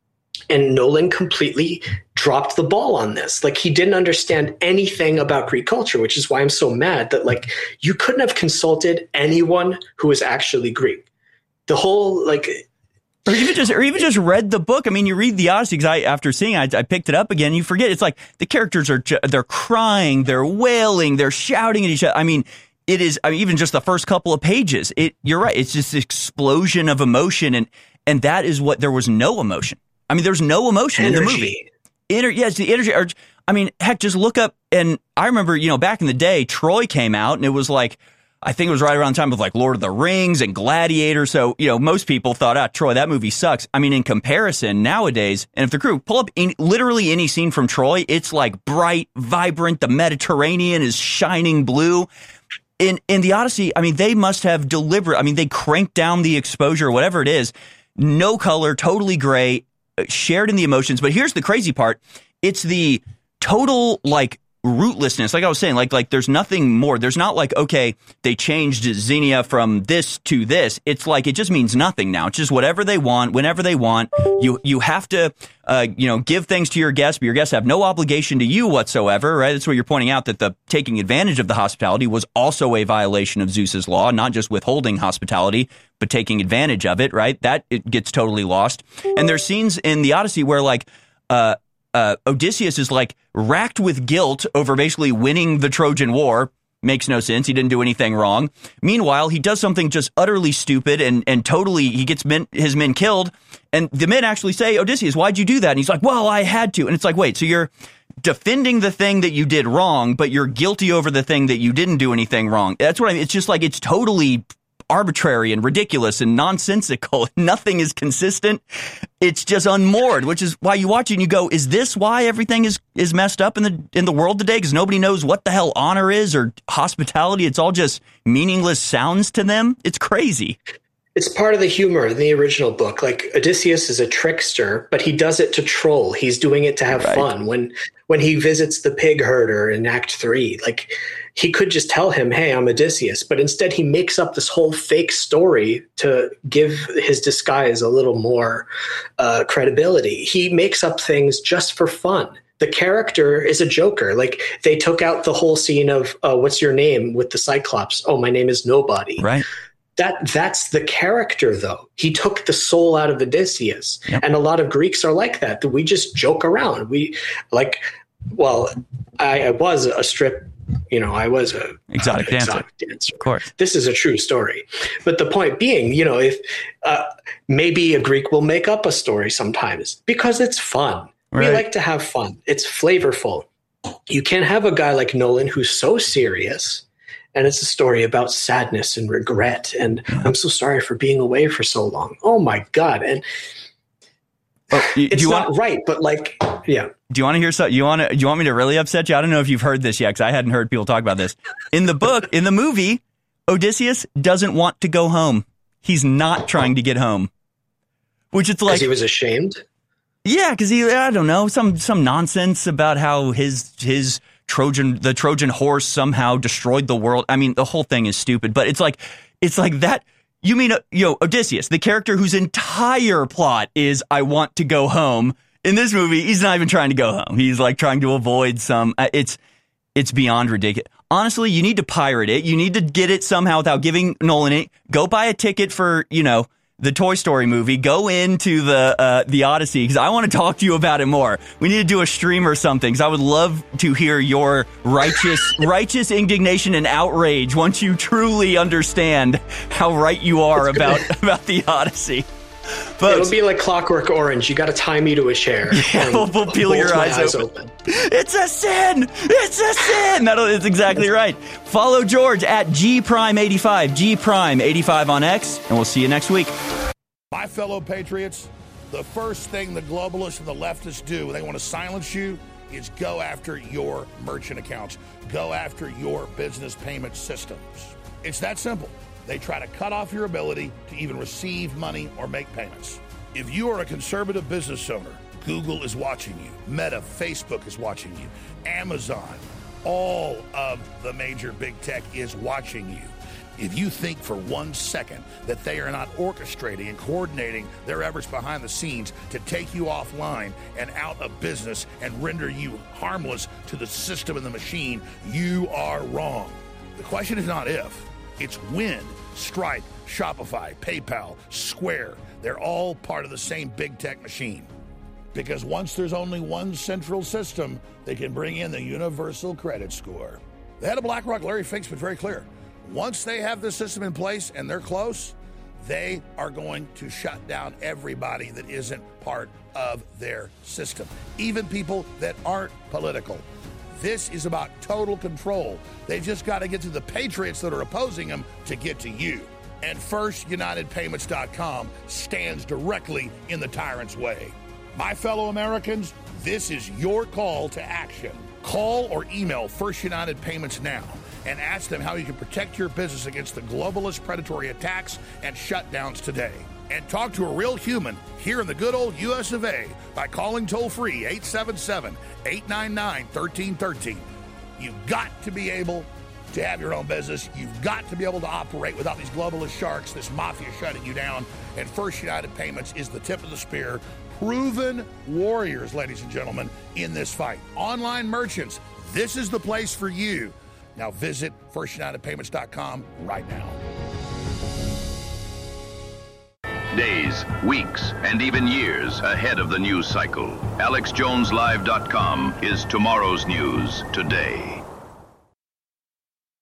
And Nolan completely dropped the ball on this. Like he didn't understand anything about Greek culture, which is why I'm so mad that like you couldn't have consulted anyone who was actually Greek. The whole like, or even just, or even just read the book. I mean, you read the Odyssey because I, after seeing it, I, I picked it up again. And you forget it's like the characters are they're crying, they're wailing, they're shouting at each other. I mean, it is. I mean, even just the first couple of pages. It you're right. It's just this explosion of emotion, and and that is what there was no emotion. I mean, there's no emotion energy. in the movie. Ener- yes, the energy. Or, I mean, heck, just look up. And I remember, you know, back in the day, Troy came out and it was like, I think it was right around the time of like Lord of the Rings and Gladiator. So, you know, most people thought, ah, Troy, that movie sucks. I mean, in comparison nowadays, and if the crew pull up in, literally any scene from Troy, it's like bright, vibrant. The Mediterranean is shining blue. In, in the Odyssey, I mean, they must have deliberate. I mean, they cranked down the exposure, whatever it is. No color, totally gray. Shared in the emotions, but here's the crazy part. It's the total, like, rootlessness. Like I was saying, like, like there's nothing more. There's not like, okay, they changed Xenia from this to this. It's like, it just means nothing now. It's just whatever they want, whenever they want. You, you have to, uh, you know, give things to your guests, but your guests have no obligation to you whatsoever, right? That's what you're pointing out, that the taking advantage of the hospitality was also a violation of Zeus's law, not just withholding hospitality, but taking advantage of it, right? That it gets totally lost. And there's scenes in the Odyssey where like, uh, uh, Odysseus is like racked with guilt over basically winning the Trojan War, makes no sense. He didn't do anything wrong. Meanwhile, he does something just utterly stupid and, and totally, he gets men, his men killed. And the men actually say, Odysseus, why'd you do that? And he's like, well, I had to. And it's like, wait, so you're defending the thing that you did wrong, but you're guilty over the thing that you didn't do anything wrong. That's what I mean. It's just like, it's totally arbitrary and ridiculous and nonsensical. Nothing is consistent. It's just unmoored, which is why you watch it and you go, is this why everything is, is messed up in the in the world today? Because nobody knows what the hell honor is or hospitality. It's all just meaningless sounds to them. It's crazy. It's part of the humor in the original book. Like, Odysseus is a trickster, but he does it to troll. He's doing it to have right. fun. When when he visits the pig herder in Act Three, like, he could just tell him, hey, I'm Odysseus. But instead he makes up this whole fake story to give his disguise a little more uh, credibility. He makes up things just for fun. The character is a joker. Like, they took out the whole scene of, uh, what's your name with the Cyclops? Oh, my name is Nobody. Right. That that's the character, though. He took the soul out of Odysseus. Yep. And a lot of Greeks are like that, that we just joke around. We like, well, I, I was a strip, you know, I was a exotic, uh, dancer. exotic dancer. Of course. This is a true story. But the point being, you know, if uh, maybe a Greek will make up a story sometimes because it's fun. Right. We like to have fun. It's flavorful. You can't have a guy like Nolan who's so serious. And it's a story about sadness and regret. And I'm so sorry for being away for so long. Oh, my God. And oh, you, it's you not want, right, but like, yeah. Do you want to hear something? You want to, do you want me to really upset you? I don't know if you've heard this yet, because I hadn't heard people talk about this. In the book, in the movie, Odysseus doesn't want to go home. He's not trying to get home. Which it's like... Because he was ashamed? Yeah, because he, I don't know, some some nonsense about how his his... Trojan, the Trojan horse somehow destroyed the world. I mean, the whole thing is stupid, but it's like, it's like that. You mean, you know, Odysseus, the character whose entire plot is, I want to go home. In this movie, he's not even trying to go home. He's like trying to avoid some, uh, it's, it's beyond ridiculous. Honestly, you need to pirate it. You need to get it somehow without giving Nolan it. Go buy a ticket for, you know, the Toy Story movie. Go into the uh, the Odyssey, because I want to talk to you about it more. We need to do a stream or something, because I would love to hear your righteous righteous indignation and outrage once you truly understand how right you are about, about the Odyssey. Folks, it'll be like Clockwork Orange. You got to tie me to a chair. Yeah, we'll, we'll peel your eyes, eyes open. open. It's a sin. It's a sin. That'll, it's exactly right. Follow George at G Prime eighty-five, G Prime eighty-five on X, and we'll see you next week. My fellow patriots, the first thing the globalists and the leftists do when they want to silence you is go after your merchant accounts. Go after your business payment systems. It's that simple. They try to cut off your ability to even receive money or make payments. If you are a conservative business owner, Google is watching you. Meta, Facebook is watching you. Amazon, all of the major big tech is watching you. If you think for one second that they are not orchestrating and coordinating their efforts behind the scenes to take you offline and out of business and render you harmless to the system and the machine, you are wrong. The question is not if. It's when. Stripe, Shopify, PayPal, Square, they're all part of the same big tech machine. Because once there's only one central system, they can bring in the universal credit score. The head of BlackRock, Larry Fink's been very clear. Once they have this system in place and they're close, they are going to shut down everybody that isn't part of their system, even people that aren't political. This is about total control. They've just got to get to the patriots that are opposing them to get to you. And First United Payments dot com stands directly in the tyrant's way. My fellow Americans, this is your call to action. Call or email First United Payments now and ask them how you can protect your business against the globalist predatory attacks and shutdowns today. And talk to a real human here in the good old U S of A by calling toll-free eight seven seven, eight nine nine, one three one three. You've got to be able to have your own business. You've got to be able to operate without these globalist sharks, this mafia shutting you down. And First United Payments is the tip of the spear. Proven warriors, ladies and gentlemen, in this fight. Online merchants, this is the place for you. Now visit First United Payments dot com right now. Days, weeks, and even years ahead of the news cycle. Alex Jones Live dot com is tomorrow's news today.